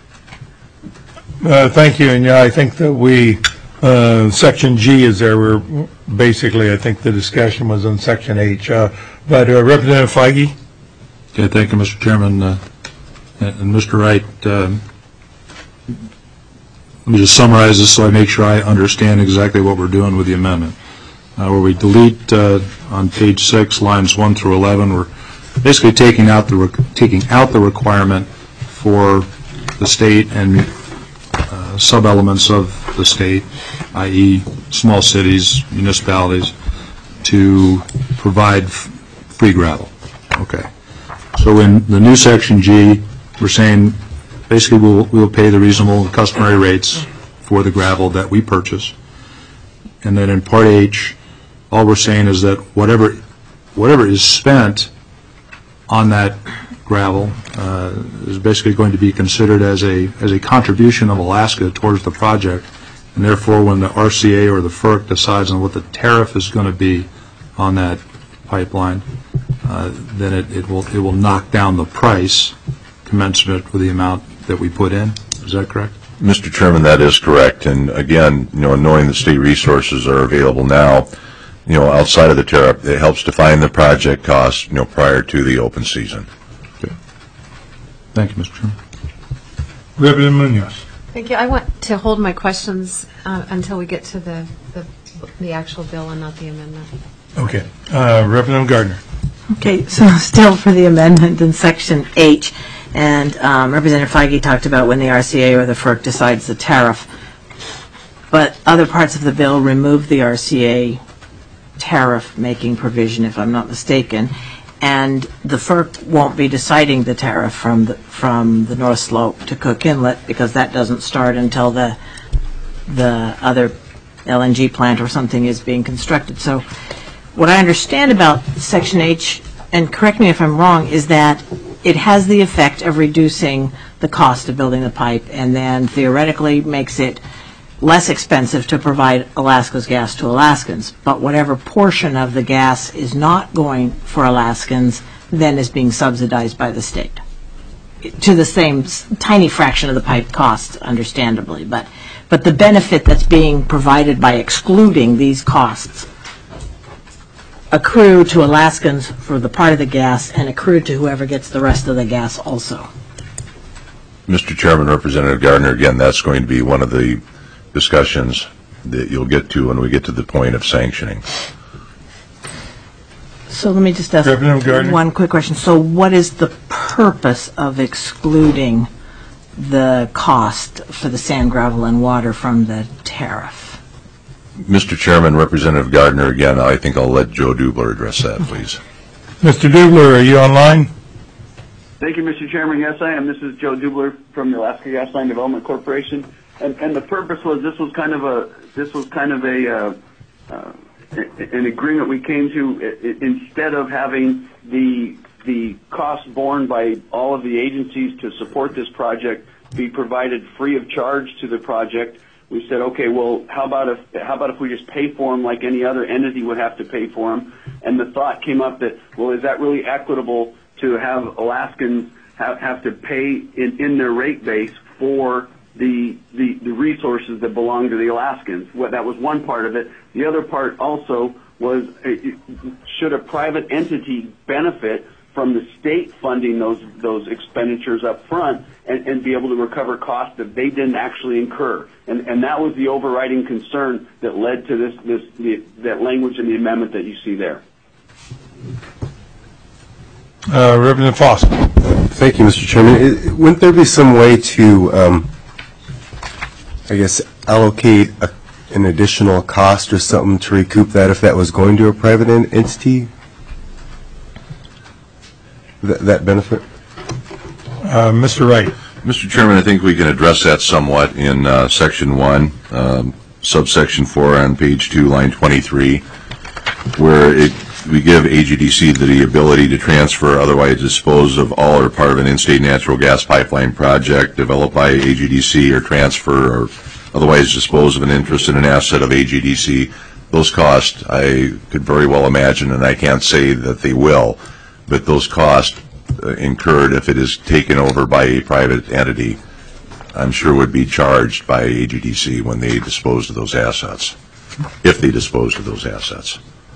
Uh, thank you. And yeah, I think that we, uh, Section G is there. We're basically, I think the discussion was on Section H. Uh, but uh, Representative Feige? Okay, thank you, Mister Chairman. Uh, and, and Mister Wright, um, let me just summarize this so I make sure I understand exactly what we're doing with the amendment. Uh, where we delete uh, on page six lines one through eleven, we're basically taking out the re- taking out the requirement for the state and uh, sub-elements of the state, that is, small cities, municipalities, to provide f- free gravel. Okay. So in the new Section G, we're saying basically we'll we'll pay the reasonable and customary rates for the gravel that we purchase, and then in Part H, all we're saying is that whatever whatever is spent on that gravel uh, is basically going to be considered as a as a contribution of Alaska towards the project, and therefore when the R C A or the F E R C decides on what the tariff is going to be on that pipeline, uh, then it, it will it will knock down the price commensurate with the amount that we put in. Is that correct? Mister Chairman, that is correct. And again, you know, knowing the state resources are available now, you know, outside of the tariff, it helps define the project cost, you know, prior to the open season. Okay. Thank you, Mister Chairman. Representative Munoz. Thank you. I want to hold my questions uh, until we get to the, the the actual bill and not the amendment. Okay. Uh, Representative Gardner. Okay, so still for the amendment in Section H, and um, Representative Feige talked about when the R C A or the F E R C decides the tariff, but other parts of the bill remove the R C A tariff-making provision, if I'm not mistaken, and the F E R C won't be deciding the tariff from the, from the North Slope to Cook Inlet, because that doesn't start until the the other L N G plant or something is being constructed. So what I understand about Section H, and correct me if I'm wrong, is that it has the effect of reducing the cost of building the pipe, and then theoretically makes it less expensive to provide Alaska's gas to Alaskans. But whatever portion of the gas is not going for Alaskans then is being subsidized by the state to the same tiny fraction of the pipe cost, understandably. But, but the benefit that's being provided by excluding these costs accrue to Alaskans for the part of the gas and accrue to whoever gets the rest of the gas also. Mister Chairman, Representative Gardner, again, that's going to be one of the discussions that you'll get to when we get to the point of sanctioning. So let me just ask one quick question. So what is the purpose of excluding the cost for the sand, gravel, and water from the tariff? Mister Chairman, Representative Gardner, again, I think I'll let Joe Dubler address that, please. Mister Dubler, are you online? Thank you, Mister Chairman. Yes, I am. This is Joe Dubler from the Alaska Gasline Development Corporation. And, and the purpose was this was kind of a this was kind of a uh, uh, an agreement we came to. It, it, instead of having the the costs borne by all of the agencies to support this project be provided free of charge to the project. We said, okay, well, how about if how about if we just pay for them like any other entity would have to pay for them? And the thought came up that, well, is that really equitable to have Alaskans have, have to pay in, in their rate base for the, the the resources that belong to the Alaskans? Well, that was one part of it. The other part also was, uh, should a private entity benefit from the state funding those those expenditures up front and, and be able to recover costs that they didn't actually incur? And and that was the overriding concern that led to this this the, that language in the amendment that you see there. Uh, Representative Foster. Thank you, Mister Chairman. It, wouldn't there be some way to, um, I guess, allocate a, an additional cost or something to recoup that if that was going to a private en- entity? Th- that benefit? Uh, Mister Wright. Mister Chairman, I think we can address that somewhat in uh, Section one, um, subsection four on page two, line twenty-three, where it, we give A G D C the ability to transfer, otherwise dispose of all or part of an in-state natural gas pipeline project developed by A G D C, or transfer or otherwise dispose of an interest in an asset of A G D C. Those costs I could very well imagine, and I can't say that they will, but those costs uh, incurred if it is taken over by a private entity, I'm sure would be charged by A G D C when they dispose of those assets, if they dispose of those assets.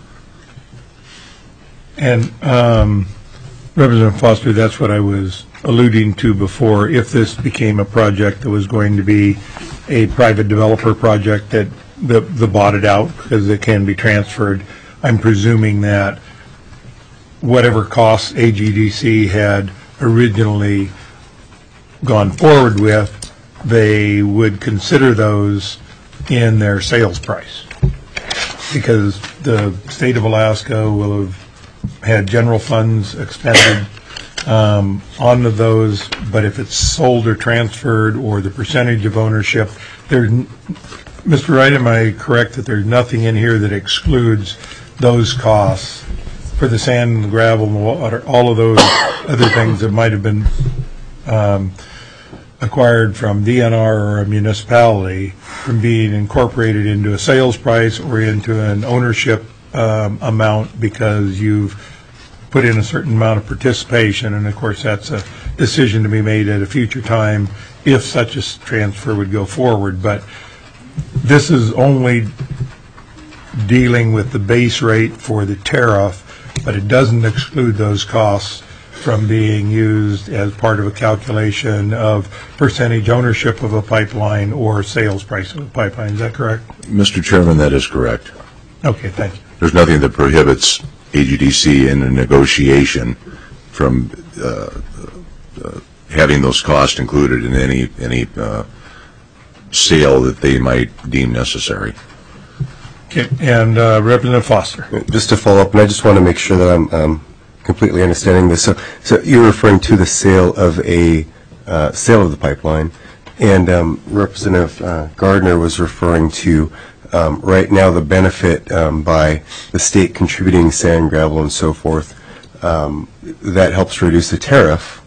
And um, Representative Foster, that's what I was alluding to before. If this became a project that was going to be a private developer project that the, the bought it out because it can be transferred, I'm presuming that whatever costs A G D C had originally gone forward with, they would consider those in their sales price, because the state of Alaska will have had general funds expended um, onto those, but if it's sold or transferred or the percentage of ownership, there's, Mister Wright, am I correct that there's nothing in here that excludes those costs for the sand and the gravel and the water, all of those other things that might have been um, acquired from D N R or a municipality from being incorporated into a sales price or into an ownership um, amount because you've put in a certain amount of participation, and of course that's a decision to be made at a future time if such a transfer would go forward. But this is only dealing with the base rate for the tariff, but it doesn't exclude those costs from being used as part of a calculation of percentage ownership of a pipeline or sales price of a pipeline. Is that correct? Mister Chairman, that is correct. Okay, thank you. There's nothing that prohibits A G D C in a negotiation from uh, uh, having those costs included in any any uh, sale that they might deem necessary. Okay, and uh, Representative Foster. Just to follow up, and I just want to make sure that I'm um, completely understanding this. So, so you're referring to the sale of a uh, sale of the pipeline, and um, Representative uh, Gardner was referring to um, right now the benefit um, by the state contributing sand, gravel, and so forth. Um, that helps reduce the tariff,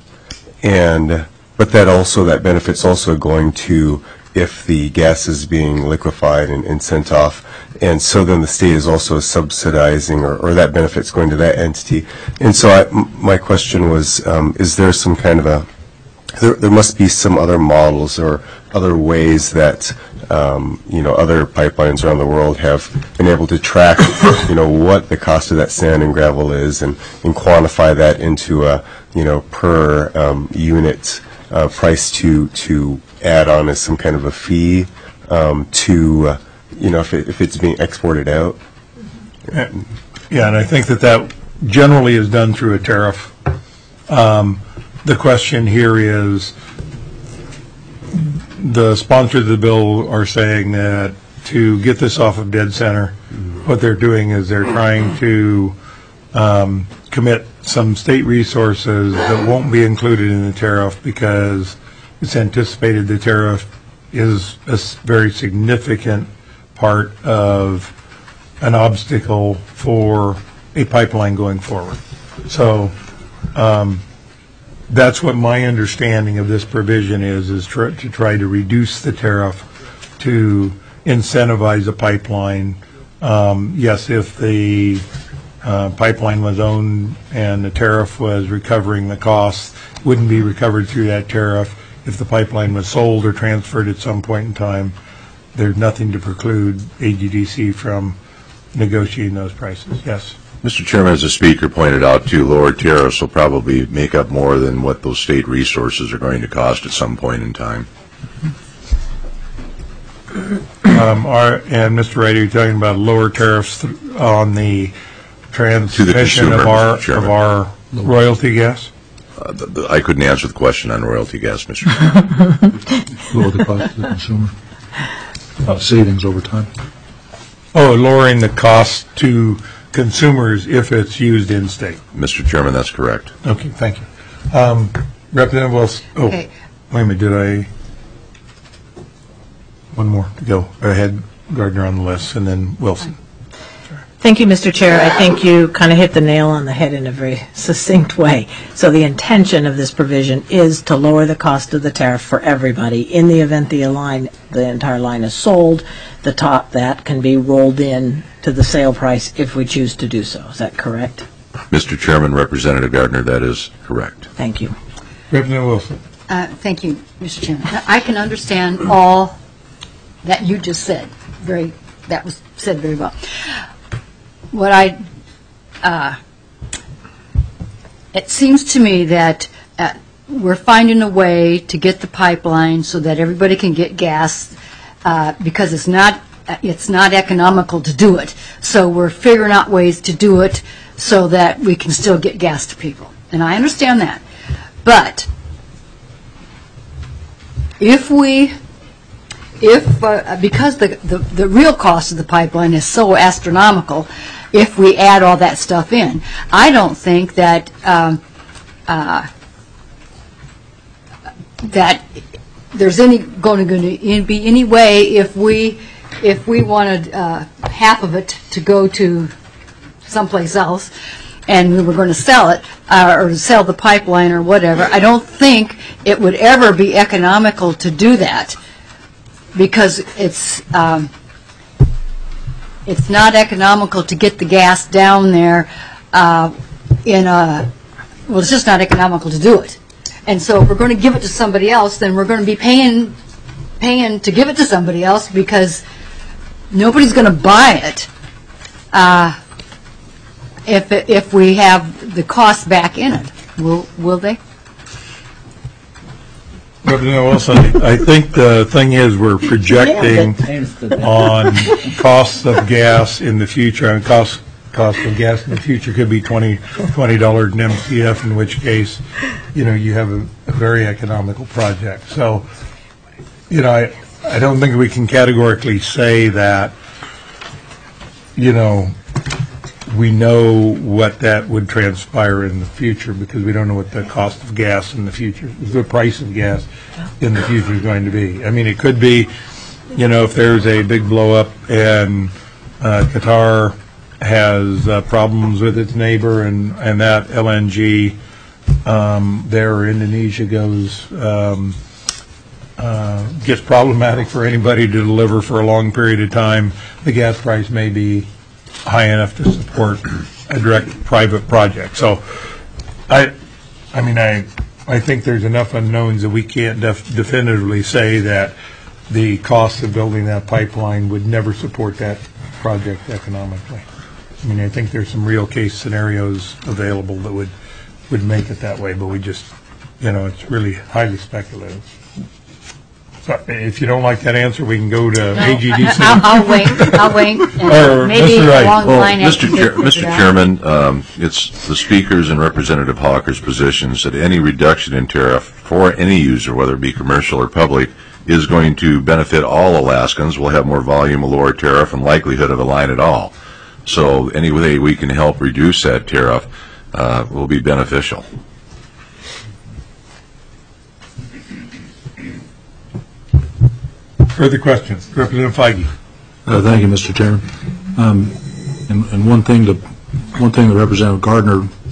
and but that also that benefit's also going to if the gas is being liquefied and, and sent off. And so then the state is also subsidizing, or, or that benefit's going to that entity. And so I, m- my question was, um, is there some kind of a, there, there must be some other models or other ways that, um, you know, other pipelines around the world have been able to track, you know, what the cost of that sand and gravel is and, and quantify that into a, you know, per um, unit uh, price to, to add on as some kind of a fee um, to, uh, you know, if, it, if it's being exported out. Yeah, and I think that that generally is done through a tariff. Um, the question here is, the sponsors of the bill are saying that to get this off of dead center, mm-hmm. what they're doing is they're trying to um, commit some state resources that won't be included in the tariff because it's anticipated the tariff is a very significant part of an obstacle for a pipeline going forward. So um, that's what my understanding of this provision is, is tr- to try to reduce the tariff to incentivize a pipeline. Um, yes, if the uh, pipeline was owned and the tariff was recovering the costs, wouldn't be recovered through that tariff. If the pipeline was sold or transferred at some point in time, there's nothing to preclude A G D C from negotiating those prices. Yes. Mister Chairman, as the speaker pointed out, too, lower tariffs will probably make up more than what those state resources are going to cost at some point in time. Um, are, and Mister Wright, are you talking about lower tariffs th- on the transmission consumer, of our Mister Chairman. of our royalty gas? Uh, the, the, I couldn't answer the question on royalty gas, Mister Chairman. Lower the cost to the consumer. Uh, savings over time. Oh, lowering the cost to consumers if it's used in state. Mister Chairman, that's correct. Okay, thank you. Um, Representative Wilson. Oh, Okay. wait a minute. Did I? One more to go. Go ahead, Gardner on the list, and then Wilson. Thank you, Mister Chair. I think you kind of hit the nail on the head in a very succinct way. So the intention of this provision is to lower the cost of the tariff for everybody. In the event the line, the entire line is sold, the top that can be rolled in to the sale price if we choose to do so. Is that correct? Mister Chairman, Representative Gardner, that is correct. Thank you. Representative Wilson. Uh, Thank you, Mister Chairman. Now, I can understand all that you just said. Very, that was said very well. What I, uh, it seems to me that uh, we're finding a way to get the pipeline so that everybody can get gas uh, because it's not it's not economical to do it. So we're figuring out ways to do it so that we can still get gas to people. And I understand that. But if we, if, uh, because the, the, the real cost of the pipeline is so astronomical, if we add all that stuff in, I don't think that, um, uh, that there's any going to be any way if we, if we wanted uh, half of it to go to someplace else, and we were going to sell it, uh, or sell the pipeline or whatever, I don't think it would ever be economical to do that, because it's um, it's not economical to get the gas down there uh, in a, well, it's just not economical to do it. And so if we're going to give it to somebody else, then we're going to be paying paying to give it to somebody else, because nobody's going to buy it uh, if it, if we have the cost back in it. Will will they? Representative Wilson, I think the thing is we're projecting on costs of gas in the future, and cost cost of gas in the future could be twenty dollars an M C F, in which case, you know, you have a, a very economical project. So, you know, I, I don't think we can categorically say that, you know, we know what that would transpire in the future, because we don't know what the cost of gas in the future, the price of gas in the future is going to be. I mean, it could be, you know, if there's a big blow up and uh, Qatar has uh, problems with its neighbor, and, and that L N G um, there, or Indonesia goes, um, uh, gets problematic for anybody to deliver for a long period of time, the gas price may be high enough to support a direct private project. So, I, I mean, I, I think there's enough unknowns that we can't def- definitively say that the cost of building that pipeline would never support that project economically. I mean, I think there's some real case scenarios available that would, would make it that way, but we just, you know, it's really highly speculative. So if you don't like that answer, we can go to A G D C. I'll, I'll wait. I'll wait. Or Maybe Mister Wright. along the Well, line. Mister after Chair, we Mister figure it out. Chairman, um, it's the Speaker's and Representative Hawker's positions that any reduction in tariff for any user, whether it be commercial or public, is going to benefit all Alaskans. We'll have more volume, a lower tariff, and likelihood of a line at all. So any way we can help reduce that tariff uh, will be beneficial. Further questions? Representative Feige. Uh, thank you, Mister Chairman. Um, and, and one thing to, one thing that Representative Gardner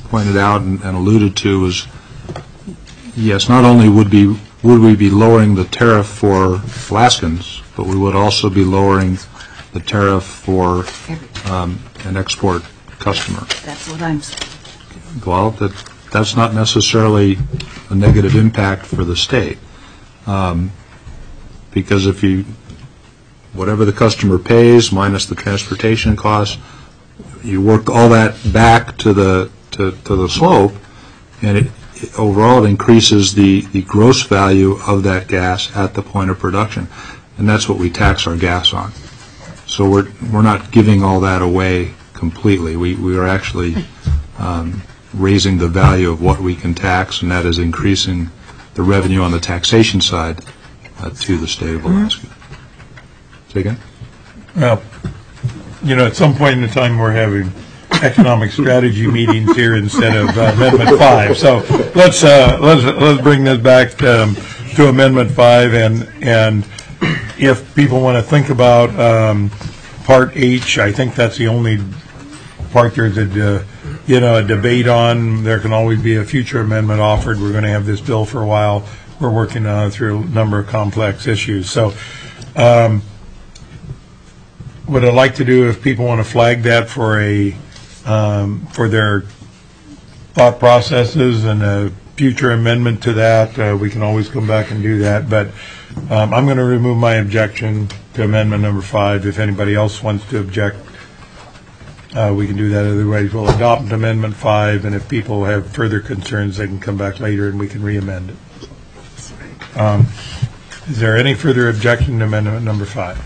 pointed out and, and alluded to is, yes, not only would be would we be lowering the tariff for Alaskans, but we would also be lowering the tariff for um, an export customer. That's what I'm saying. Well, that that's not necessarily a negative impact for the state, um, because if you whatever the customer pays minus the transportation costs, you work all that back to the to, to the slope, and it, it overall it increases the, the gross value of that gas at the point of production, and that's what we tax our gas on. So we're we're not giving all that away completely. We we are actually um, raising the value of what we can tax, and that is increasing the revenue on the taxation side uh, to the state of Alaska. Say again? Well, you know, at some point in time, we're having economic strategy meetings here instead of uh, Amendment five. So let's uh, let's let's bring this back um, to Amendment five, and and if people want to think about um, Part H, I think that's the only part there's a uh, you know a debate on. There can always be a future amendment offered. We're going to have this bill for a while. We're working on it through a number of complex issues. So. Um, What I'd like to do, if people want to flag that for a um, for their thought processes and a future amendment to that, uh, we can always come back and do that. But um, I'm going to remove my objection to amendment number five. If anybody else wants to object, uh, we can do that. Otherwise, we'll adopt amendment five, and if people have further concerns, they can come back later and we can re-amend it. Um, is there any further objection to amendment number five?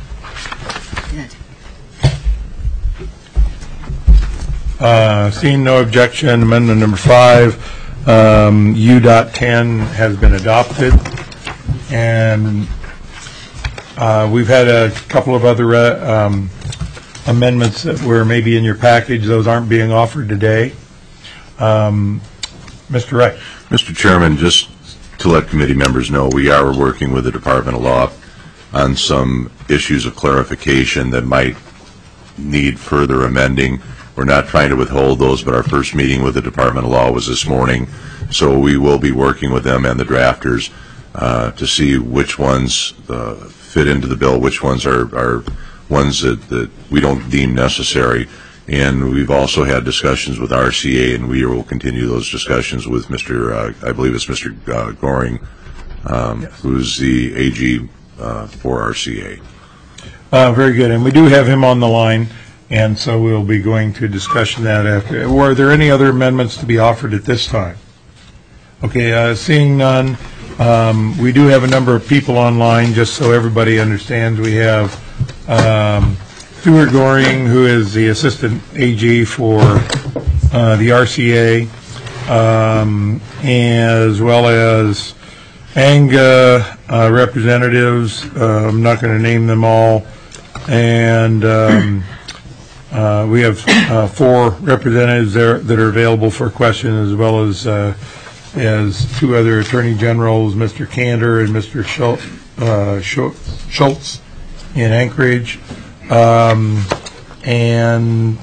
Uh, seeing no objection, amendment number five, um, U ten has been adopted, and uh, we've had a couple of other uh, um, amendments that were maybe in your package. Those aren't being offered today. Um, Mister Wright. Mister Chairman, just to let committee members know, we are working with the Department of Law on some issues of clarification that might need further amending. We're not trying to withhold those, but our first meeting with the Department of Law was this morning, so we will be working with them and the drafters uh, to see which ones uh, fit into the bill, which ones are, are ones that, that we don't deem necessary. And we've also had discussions with R C A, and we will continue those discussions with Mister Uh, I believe it's Mister Uh, Goring, um, yes. who's the A G uh, for R C A. Uh, very good, and we do have him on the line. And so we'll be going to discussion that after. Were there any other amendments to be offered at this time? Okay, uh, seeing none, um, we do have a number of people online, just so everybody understands. We have um, Stuart Goring, who is the Assistant A G for uh, the R C A, um, as well as A N G A uh, representatives. Uh, I'm not going to name them all. And... Um, Uh, we have uh, four representatives there that are available for question, as well as uh, as two other attorney generals, Mister Cantor and Mister Schultz, uh, Schultz in Anchorage, um, and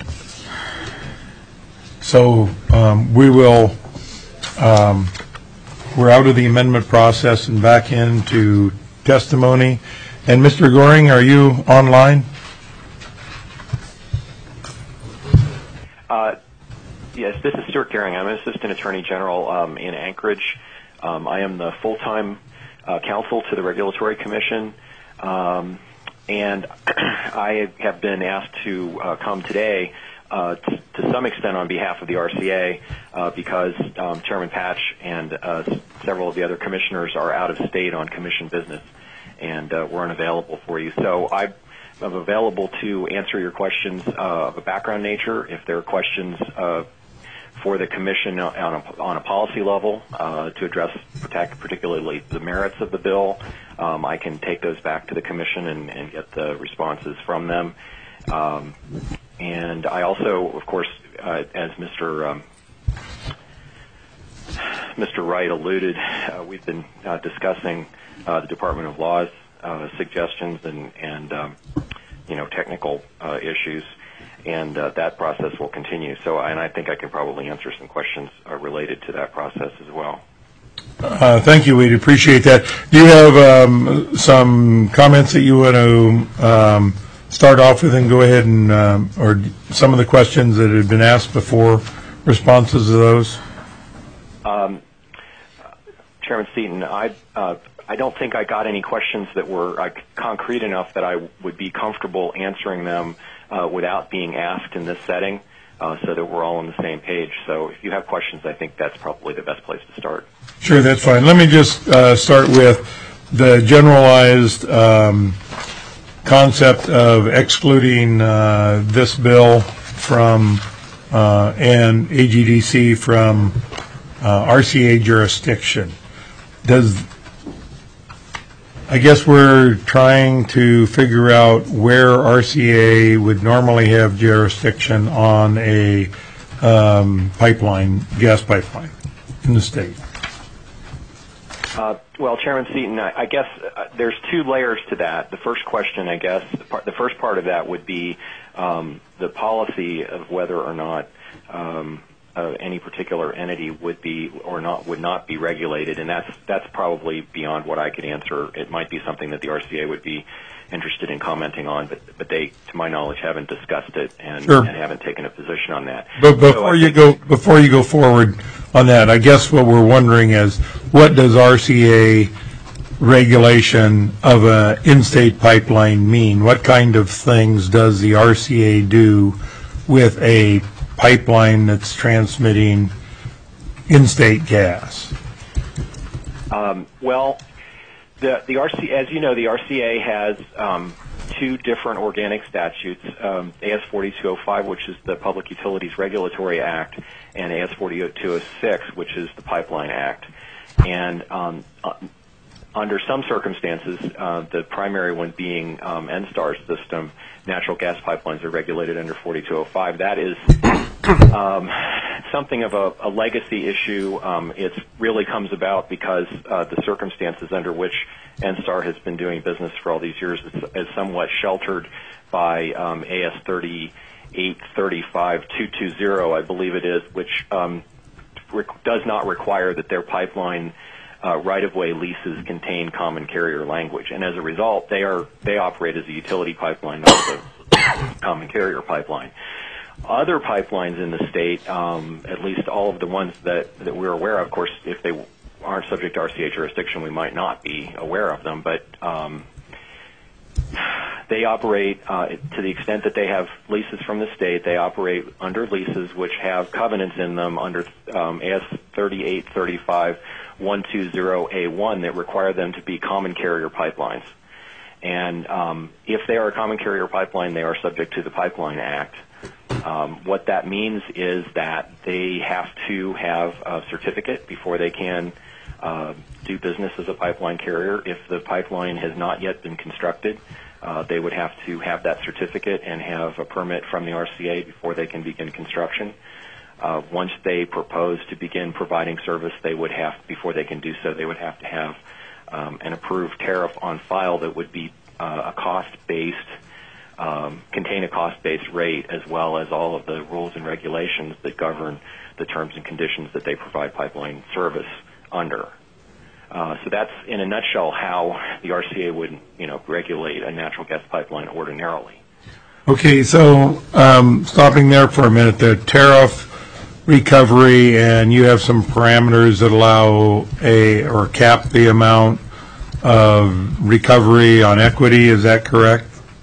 so um, we will. Um, we're out of the amendment process and back into testimony. And Mister Goring, are you online? Uh, yes, this is Stuart Goring. I'm an Assistant Attorney General um, in Anchorage. Um, I am the full-time uh, counsel to the Regulatory Commission, um, and I have been asked to uh, come today uh, t- to some extent on behalf of the R C A uh, because um, Chairman Patch and uh, several of the other commissioners are out of state on commission business, and uh, we're unavailable for you. So I I'm available to answer your questions uh, of a background nature. If there are questions uh, for the Commission on a, on a policy level uh, to address protect particularly the merits of the bill, um, I can take those back to the Commission and, and get the responses from them. Um, and I also, of course, uh, as Mister Um, Mister Wright alluded, uh, we've been uh, discussing uh, the Department of Law's Uh, suggestions and, and um, you know, technical uh, issues. and uh, that process will continue. So, and I think I can probably answer some questions uh, related to that process as well. Uh, thank you, We'd appreciate that. Do you have um, some comments that you want to um, start off with and go ahead and, um, or some of the questions that had been asked before, responses to those? Um, Chairman Seaton, I uh, I don't think I got any questions that were uh, concrete enough that I would be comfortable answering them uh, without being asked in this setting, uh, so that we're all on the same page. So if you have questions, I think that's probably the best place to start. Sure, that's fine. Let me just uh, start with the generalized um, concept of excluding uh, this bill from uh, and A G D C from uh, R C A jurisdiction. Does I guess we're trying to figure out where R C A would normally have jurisdiction on a um, pipeline, gas pipeline in the state. Uh, well, Chairman Seaton, I, I guess uh, there's two layers to that. The first question, I guess, the, part, the first part of that would be um, the policy of whether or not um, uh, any particular entity would be or not would not be regulated, and that's that's probably beyond what I could answer. It might be something that the R C A would be interested in commenting on, but but they, to my knowledge, haven't discussed it and, Sure. and haven't taken a position on that. But So before I you think- go, before you go forward on that, I guess what we're wondering is, what does R C A regulation of a in-state pipeline mean? What kind of things does the R C A do with a pipeline that's transmitting in-state gas? Um, well, the the R C, as you know, the R C A has um, two different organic statutes: um, A S forty-two oh five, which is the Public Utilities Regulatory Act, and A S forty-two oh six, which is the Pipeline Act. And um, uh, under some circumstances, uh, the primary one being um, N STAR's system, natural gas pipelines are regulated under forty-two oh five. That is um, something of a, a legacy issue. Um, it really comes about because uh, the circumstances under which N STAR has been doing business for all these years is, is somewhat sheltered by um, A S thirty-eight thirty-five two twenty, I believe it is, which um, rec- does not require that their pipeline uh, right-of-way leases contain common carrier language, and as a result, they are they operate as a utility pipeline, not a common carrier pipeline. Other pipelines in the state, um, at least all of the ones that, that we're aware of, of course, if they aren't subject to R C A jurisdiction, we might not be aware of them, but um, they operate, uh, to the extent that they have leases from the state, they operate under leases which have covenants in them under um, A S thirty-eight thirty-five one twenty A one that require them to be common carrier pipelines. And um, if they are a common carrier pipeline, they are subject to the Pipeline Act. Um, what that means is that they have to have a certificate before they can uh, do business as a pipeline carrier. If the pipeline has not yet been constructed, uh, they would have to have that certificate and have a permit from the R C A before they can begin construction. Uh, once they propose to begin providing service, they would have, before they can do so, they would have to have um, an approved tariff on file that would be uh, a cost-based Um, contain a cost-based rate, as well as all of the rules and regulations that govern the terms and conditions that they provide pipeline service under. Uh, so that's, in a nutshell, how the R C A would, you know, regulate a natural gas pipeline ordinarily. Okay, so um, stopping there for a minute, the tariff recovery, and you have some parameters that allow a, or cap the amount of recovery on equity, is that correct?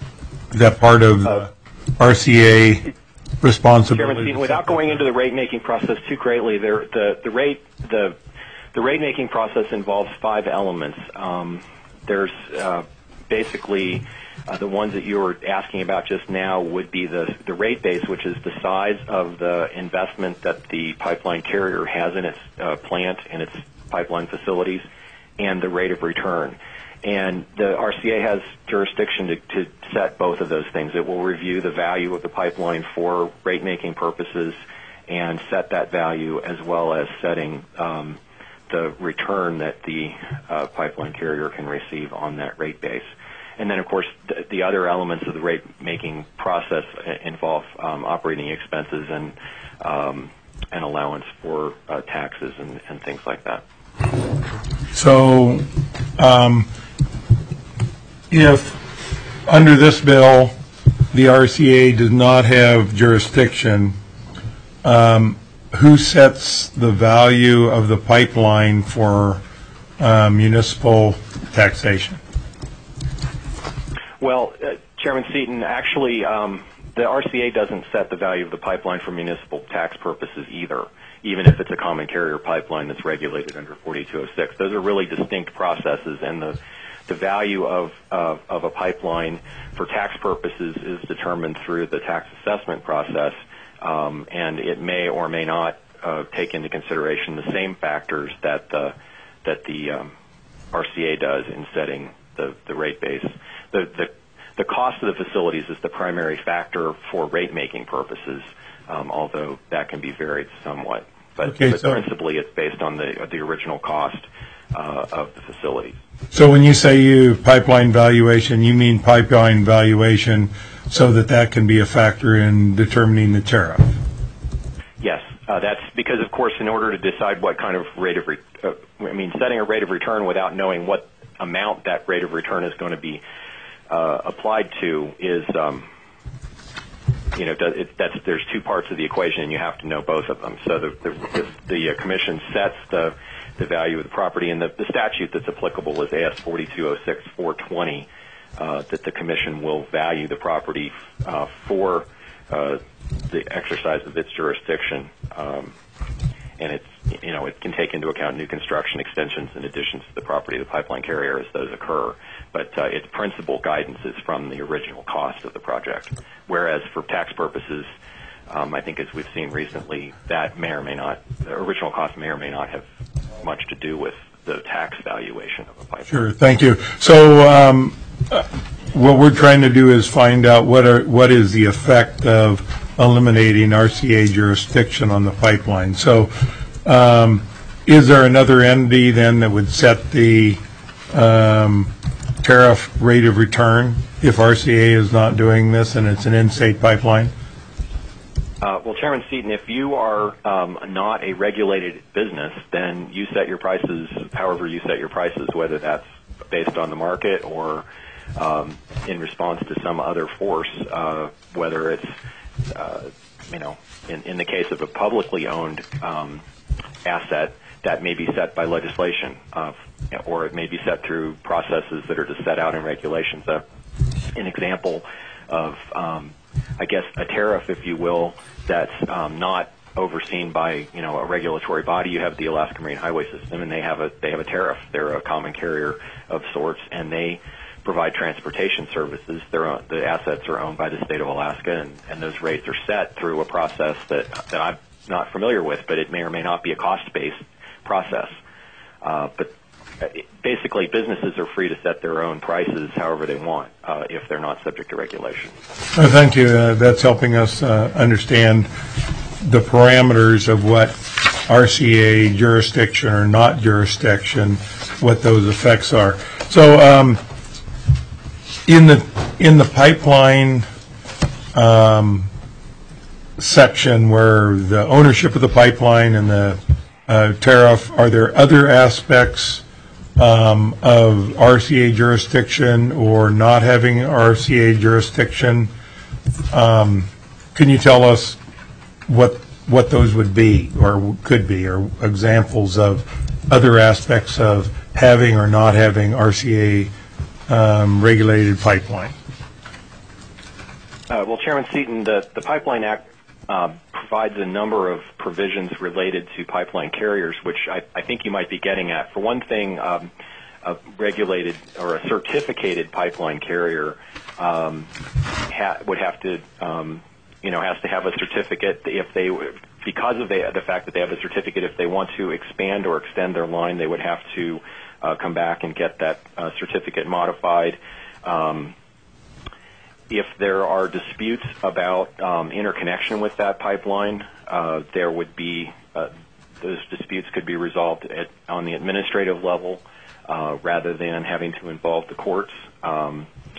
Is that part of the R C A responsibility? Chairman Seaton, without going into the rate-making process too greatly, there, the, the rate the the rate-making process involves five elements. Um, there's uh, basically uh, the ones that you were asking about just now would be the the rate base, which is the size of the investment that the pipeline carrier has in its uh, plant and its pipeline facilities, and the rate of return. And the R C A has jurisdiction to, to set both of those things. It will review the value of the pipeline for rate-making purposes and set that value, as well as setting um, the return that the uh, pipeline carrier can receive on that rate base. and then, of course, the, the other elements of the rate-making process involve um, operating expenses and um, an allowance for uh, taxes and, and things like that. So, um, if under this bill the R C A does not have jurisdiction, um, who sets the value of the pipeline for uh, municipal taxation? Well, uh, Chairman Seaton, actually, um, the R C A doesn't set the value of the pipeline for municipal tax purposes either, even if it's a common carrier pipeline that's regulated under forty-two oh six. Those are really distinct processes, and the the value of, uh, of a pipeline for tax purposes is determined through the tax assessment process, um, and it may or may not uh, take into consideration the same factors that the, that the um, R C A does in setting the, the rate base. The, the, the cost of the facilities is the primary factor for rate-making purposes, um, although that can be varied somewhat. But, okay, but so principally, it's based on the, the original cost uh, of the facilities. So when you say you pipeline valuation, you mean pipeline valuation so that that can be a factor in determining the tariff? Yes, uh, that's because, of course, in order to decide what kind of rate of, re- uh, I mean, setting a rate of return without knowing what amount that rate of return is going to be uh, applied to is, um, you know, it, that's there's two parts of the equation, and you have to know both of them. So the the, the, the uh, commission sets the the value of the property, and the, the statute that's applicable is A S forty-two oh six four twenty, uh, that the commission will value the property uh, for uh, the exercise of its jurisdiction, um, and it's, you know, it can take into account new construction, extensions, and additions to the property of the pipeline carrier as those occur. But uh, its principal guidance is from the original cost of the project, whereas for tax purposes, um, I think as we've seen recently, that may or may not, the original cost may or may not have much to do with the tax valuation of a pipeline. Sure, thank you. So um, uh, what we're trying to do is find out what are what is the effect of eliminating R C A jurisdiction on the pipeline. So um, is there another entity then that would set the um, tariff rate of return if R C A is not doing this and it's an in-state pipeline? Uh, well, Chairman Seaton, if you are um, not a regulated business, then you set your prices however you set your prices, whether that's based on the market or um, in response to some other force, uh, whether it's, uh, you know, in, in the case of a publicly owned um, asset, that may be set by legislation, uh, or it may be set through processes that are just set out in regulations. Uh, an example of um, I guess, a tariff, if you will, that's um, not overseen by, you know, a regulatory body. You have the Alaska Marine Highway System, and they have a they have a tariff. They're a common carrier of sorts, and they provide transportation services. They're own, the assets are owned by the state of Alaska, and, and those rates are set through a process that that I'm not familiar with, but it may or may not be a cost-based process. Uh, but basically, businesses are free to set their own prices however they want uh, if they're not subject to regulation. Oh, thank you. Uh, that's helping us uh, understand the parameters of what R C A jurisdiction or not jurisdiction, what those effects are. So, um, in the in the pipeline um, section, where the ownership of the pipeline and the uh, tariff, are there other aspects Um, of R C A jurisdiction or not having R C A jurisdiction? Um, can you tell us what what those would be or could be, or examples of other aspects of having or not having R C A um, regulated pipeline? Uh, well, Chairman Seaton, the, the Pipeline Act uh, provides a number of provisions related to pipeline carriers, which I, I think you might be getting at. For one thing, um, a regulated or a certificated pipeline carrier um, ha- would have to, um, you know, has to have a certificate if they, because of the, the fact that they have a certificate, if they want to expand or extend their line, they would have to uh, come back and get that uh, certificate modified. Um, If there are disputes about um, interconnection with that pipeline, uh, there would be uh, those disputes could be resolved at, on the administrative level uh, rather than having to involve the courts. Um,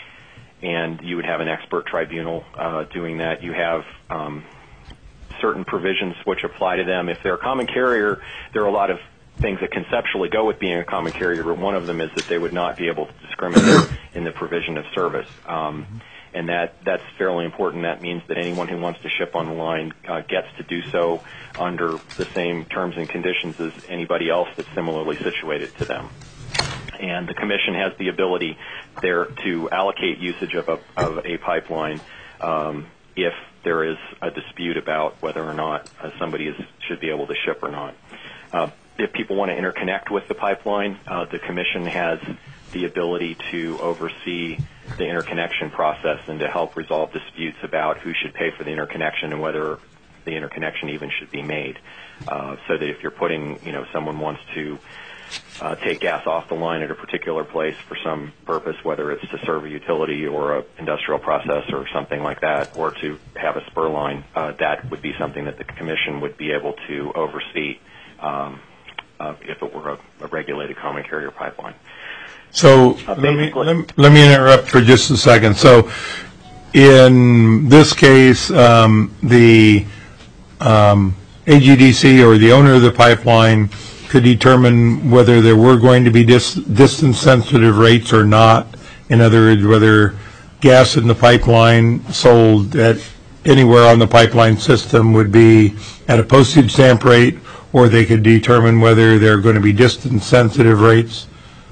and you would have an expert tribunal uh, doing that. You have um, certain provisions which apply to them. If they're a common carrier, there are a lot of things that conceptually go with being a common carrier, but one of them is that they would not be able to discriminate in the provision of service. Um, and that, that's fairly important. That means that anyone who wants to ship on the line uh, gets to do so under the same terms and conditions as anybody else that's similarly situated to them. And the Commission has the ability there to allocate usage of a, of a pipeline um, if there is a dispute about whether or not uh, somebody is, should be able to ship or not. Uh, if people want to interconnect with the pipeline, uh, the Commission has the ability to oversee the interconnection process and to help resolve disputes about who should pay for the interconnection and whether the interconnection even should be made. Uh, so that if you're putting, you know, someone wants to uh, take gas off the line at a particular place for some purpose, whether it's to serve a utility or an industrial process or something like that, or to have a spur line, uh, that would be something that the Commission would be able to oversee um, uh, if it were a, a regulated common carrier pipeline. So uh, let, me, let, me, let me interrupt for just a second. So in this case, um, the um, A G D C or the owner of the pipeline could determine whether there were going to be dis- distance-sensitive rates or not. In other words, whether gas in the pipeline sold at anywhere on the pipeline system would be at a postage stamp rate, or they could determine whether there are going to be distance-sensitive rates.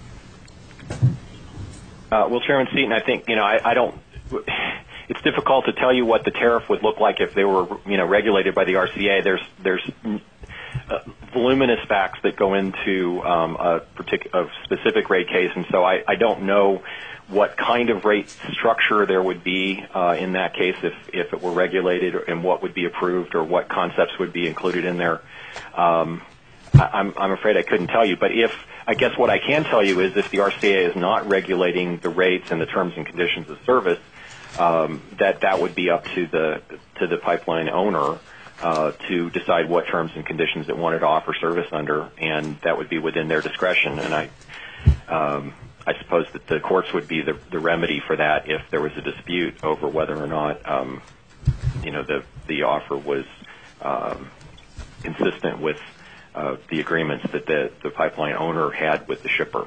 Uh, well, Chairman Seaton, I think, you know, I, I don't, it's difficult to tell you what the tariff would look like if they were, you know, regulated by the R C A. There's, there's uh, voluminous facts that go into um, a, partic- a specific rate case, and so I, I don't know what kind of rate structure there would be uh, in that case if, if it were regulated, and what would be approved, or what concepts would be included in there. Um, I, I'm, I'm afraid I couldn't tell you, but if, I guess what I can tell you is if the R C A is not regulating the rates and the terms and conditions of service, um, that that would be up to the to the pipeline owner uh, to decide what terms and conditions it wanted to offer service under, and that would be within their discretion. And I, um, I suppose that the courts would be the, the remedy for that if there was a dispute over whether or not, um, you know, the the offer was um, consistent with Uh, the agreements that the, the pipeline owner had with the shipper.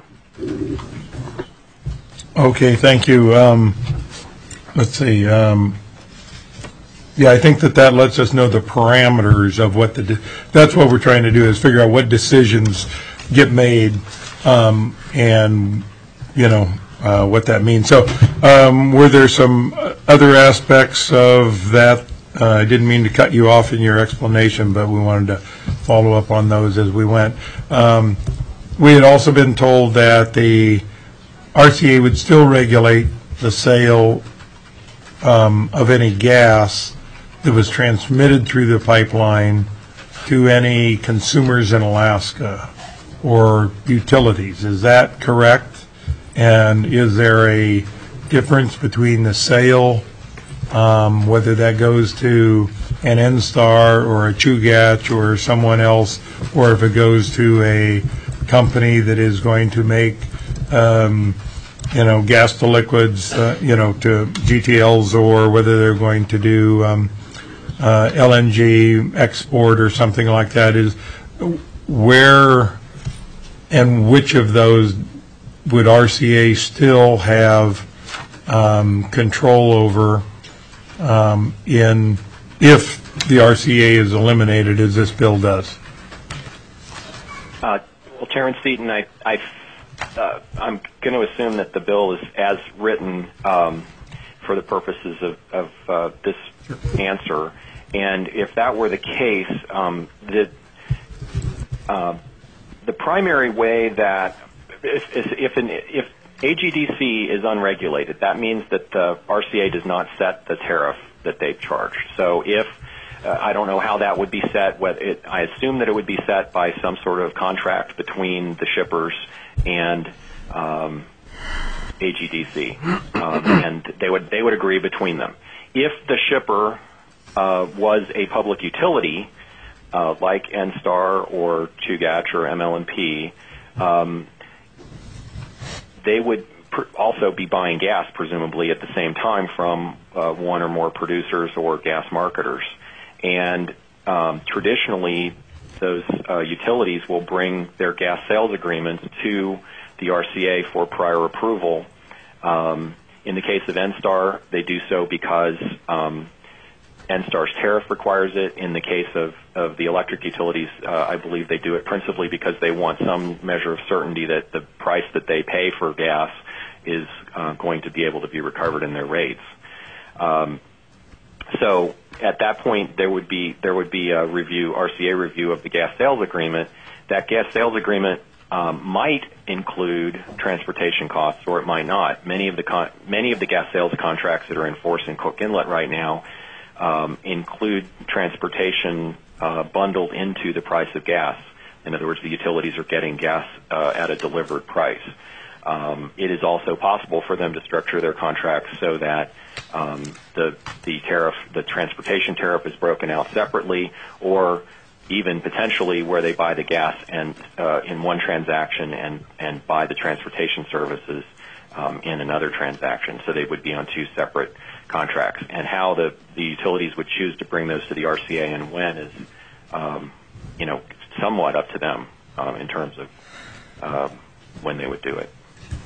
Okay, thank you. Um, let's see. Um, yeah, I think that that lets us know the parameters of what the, de- that's what we're trying to do, is figure out what decisions get made um, and, you know, uh, what that means. So um, were there some other aspects of that? Uh, I didn't mean to cut you off in your explanation, but we wanted to follow up on those as we went. Um, we had also been told that the R C A would still regulate the sale um, of any gas that was transmitted through the pipeline to any consumers in Alaska or utilities. Is that correct? And is there a difference between the sale, Um, whether that goes to an N-Star or a Chugach or someone else, or if it goes to a company that is going to make, um, you know, gas to liquids, uh, you know, to G T Ls, or whether they're going to do um, uh, L N G export or something like that. Is where and which of those would R C A still have um, control over? Um, in if the R C A is eliminated, as this bill does? Uh, well, Chairman Seaton, I, I, uh, I'm going to assume that the bill is as written um, for the purposes of, of uh, this answer, and if that were the case, um, the uh, the primary way that if if, an, if A G D C is unregulated, that means that the R C A does not set the tariff that they've charged. So if, uh, I don't know how that would be set, whether it, I assume that it would be set by some sort of contract between the shippers and um, A G D C, um, and they would, they would agree between them. If the shipper uh, was a public utility, uh, like N-Star or Chugach or M L N P, um, they would pr- also be buying gas, presumably at the same time, from uh, one or more producers or gas marketers. And um, traditionally, those uh, utilities will bring their gas sales agreements to the R C A for prior approval. Um, in the case of N-Star, they do so because um, N-Star's tariff requires it. In the case of, of the electric utilities, uh, I believe they do it principally because they want some measure of certainty that the price that they pay for gas is uh, going to be able to be recovered in their rates. Um, so at that point, there would be there would be a review, R C A review of the gas sales agreement. That gas sales agreement um, might include transportation costs, or it might not. Many of the con- many of the gas sales contracts that are in force in Cook Inlet right now Um, include transportation uh, bundled into the price of gas. In other words, the utilities are getting gas uh, at a delivered price. Um, it is also possible for them to structure their contracts so that um, the the tariff, the transportation tariff, is broken out separately, or even potentially where they buy the gas and uh, in one transaction and and buy the transportation services um, in another transaction. So they would be on two separate contracts, and how the, the utilities would choose to bring those to the R C A and when is, um, you know, somewhat up to them um, in terms of uh, when they would do it.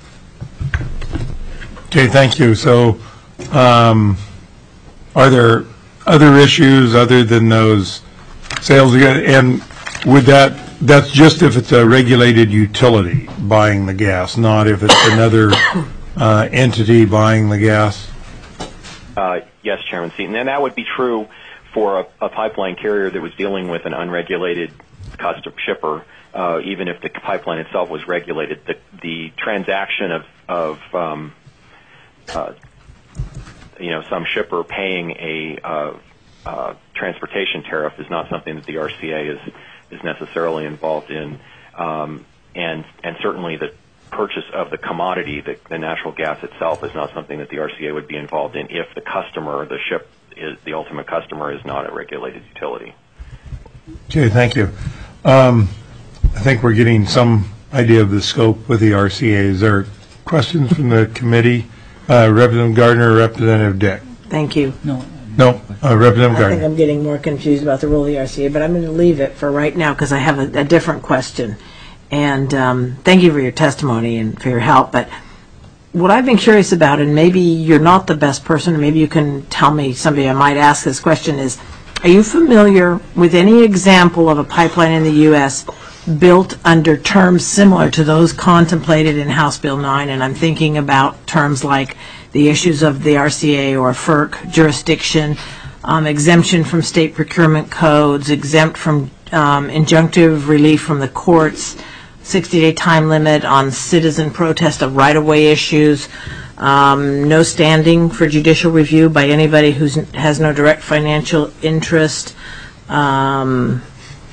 Okay, thank you. So, um, are there other issues other than those sales? And would that, that's just if it's a regulated utility buying the gas, not if it's another uh, entity buying the gas? Uh, yes, Chairman Seaton, and that would be true for a, a pipeline carrier that was dealing with an unregulated custom shipper, uh, even if the pipeline itself was regulated. The, the transaction of, of um, uh, you know, some shipper paying a uh, uh, transportation tariff is not something that the R C A is is necessarily involved in, um, and and certainly the purchase of the commodity, the, the natural gas itself, is not something that the R C A would be involved in if the customer, the ship, is the ultimate customer, is not a regulated utility. Okay, thank you. Um, I think we're getting some idea of the scope with the R C A. Is there questions from the committee? Uh, Representative Gardner, Representative Dick. Thank you. No. No, uh, Representative I Gardner. think I'm getting more confused about the role of the R C A, but I'm going to leave it for right now because I have a, a different question. And um, thank you for your testimony and for your help. But what I've been curious about, and maybe you're not the best person, or maybe you can tell me, somebody I might ask this question is, are you familiar with any example of a pipeline in the U S built under terms similar to those contemplated in House Bill nine? And I'm thinking about terms like the issues of the R C A or FERC jurisdiction, um, exemption from state procurement codes, exempt from um, injunctive relief from the courts, sixty-day time limit on citizen protest of right-of-way issues, um, no standing for judicial review by anybody who has no direct financial interest, um,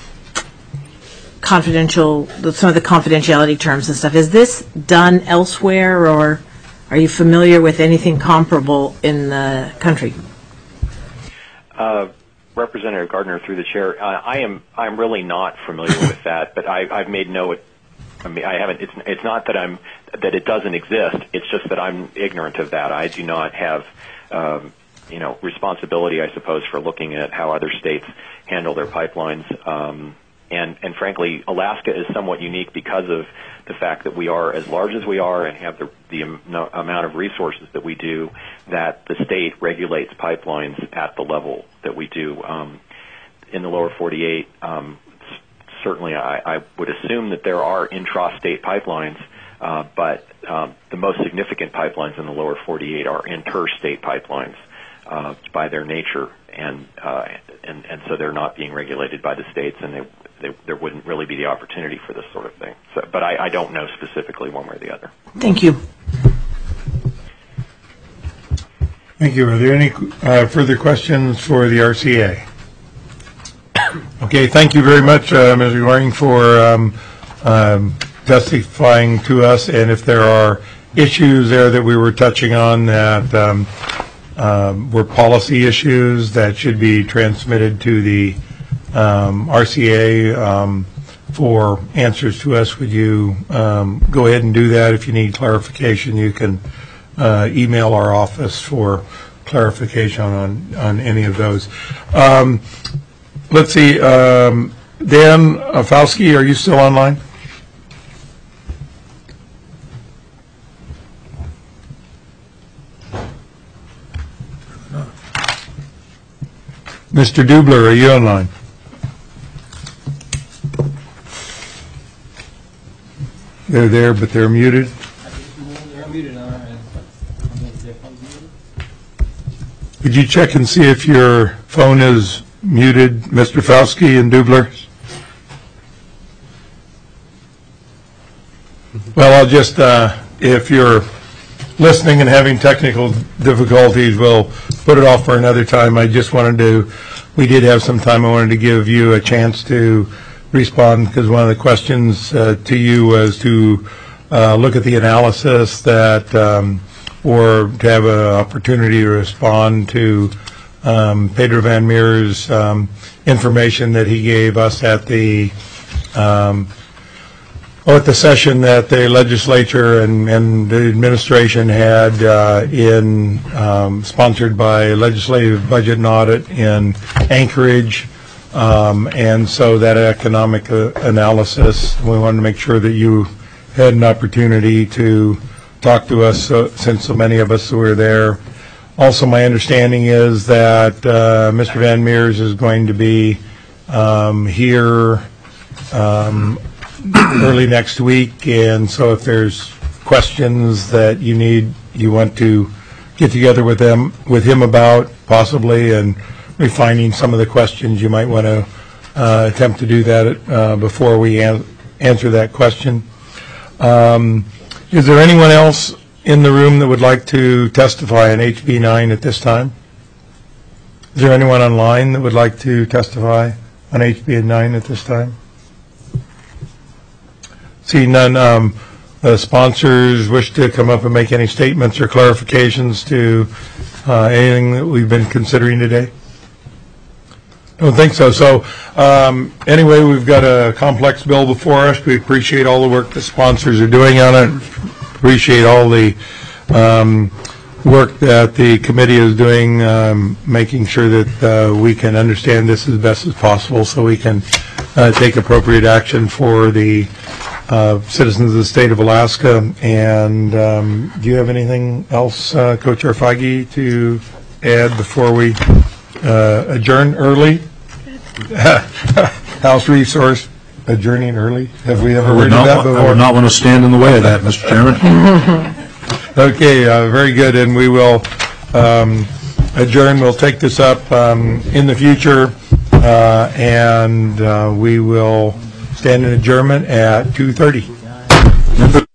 confidential, some of the confidentiality terms and stuff. Is this done elsewhere, or are you familiar with anything comparable in the country? Uh, Representative Gardner, through the chair, uh, I am I'm really not familiar with that, but I, I've made no. I mean, I haven't. It's it's not that I'm that it doesn't exist. It's just that I'm ignorant of that. I do not have, um, you know, responsibility, I suppose, for looking at how other states handle their pipelines. Um, and and frankly, Alaska is somewhat unique because of the fact that we are as large as we are and have the the am- no, amount of resources that we do. That the state regulates pipelines at the level that we do. Um, in the lower forty-eight, um, certainly I, I would assume that there are intrastate pipelines, uh, but um, the most significant pipelines in the lower forty-eight are interstate pipelines uh, by their nature, and, uh, and and so they're not being regulated by the states, and they, they, there wouldn't really be the opportunity for this sort of thing. So, but I, I don't know specifically one way or the other. Thank you. Thank you. Are there any uh, further questions for the R C A? Okay, thank you very much, uh, Mister Goring, for um, um, testifying to us. And if there are issues there that we were touching on that um, um, were policy issues that should be transmitted to the um, R C A, um, for answers to us, would you um, go ahead and do that? If you need clarification, you can uh, email our office for clarification on, on any of those. Um, let's see, um, Dan Fauske, are you still online? Mister Dubler, are you online? They're there, but they're muted. Could you check and see if your phone is muted, Mister Fauske and Dubler? Well, I'll just, uh, if you're listening and having technical difficulties, we'll put it off for another time. I just wanted to, we did have some time. I wanted to give you a chance to respond, because one of the questions uh, to you was to uh, look at the analysis that, um, or to have an opportunity to respond to um, Pedro Van Meer's um, information that he gave us at the um, oh, at the session that the legislature and, and the administration had uh, in um, sponsored by Legislative Budget and Audit in Anchorage. Um, and so that economic uh, analysis, we wanted to make sure that you had an opportunity to talk to us, uh, since so many of us were there. Also, my understanding is that uh, Mister Van Meers is going to be um, here um, early next week, and so if there's questions that you need, you want to get together with them, with him about, possibly, and refining some of the questions, you might want to uh, attempt to do that uh, before we an answer that question. Um, is there anyone else in the room that would like to testify on H B nine at this time? Is there anyone online that would like to testify on H B nine at this time? See none. Um, the sponsors wish to come up and make any statements or clarifications to uh, anything that we've been considering today? I don't think so. So um, anyway, we've got a complex bill before us. We appreciate all the work the sponsors are doing on it. Appreciate all the um, work that the committee is doing, um, making sure that uh, we can understand this as best as possible so we can uh, take appropriate action for the uh, citizens of the state of Alaska. And um, do you have anything else, uh, Co-Chair Feige, to add before we uh, adjourn early? House Resource adjourning early. Have we ever heard of that before? I would not want to stand in the way of that, Mister Chairman. Okay, uh, very good. And we will um, adjourn. We'll take this up um, in the future, uh, and uh, we will stand in adjournment at two thirty.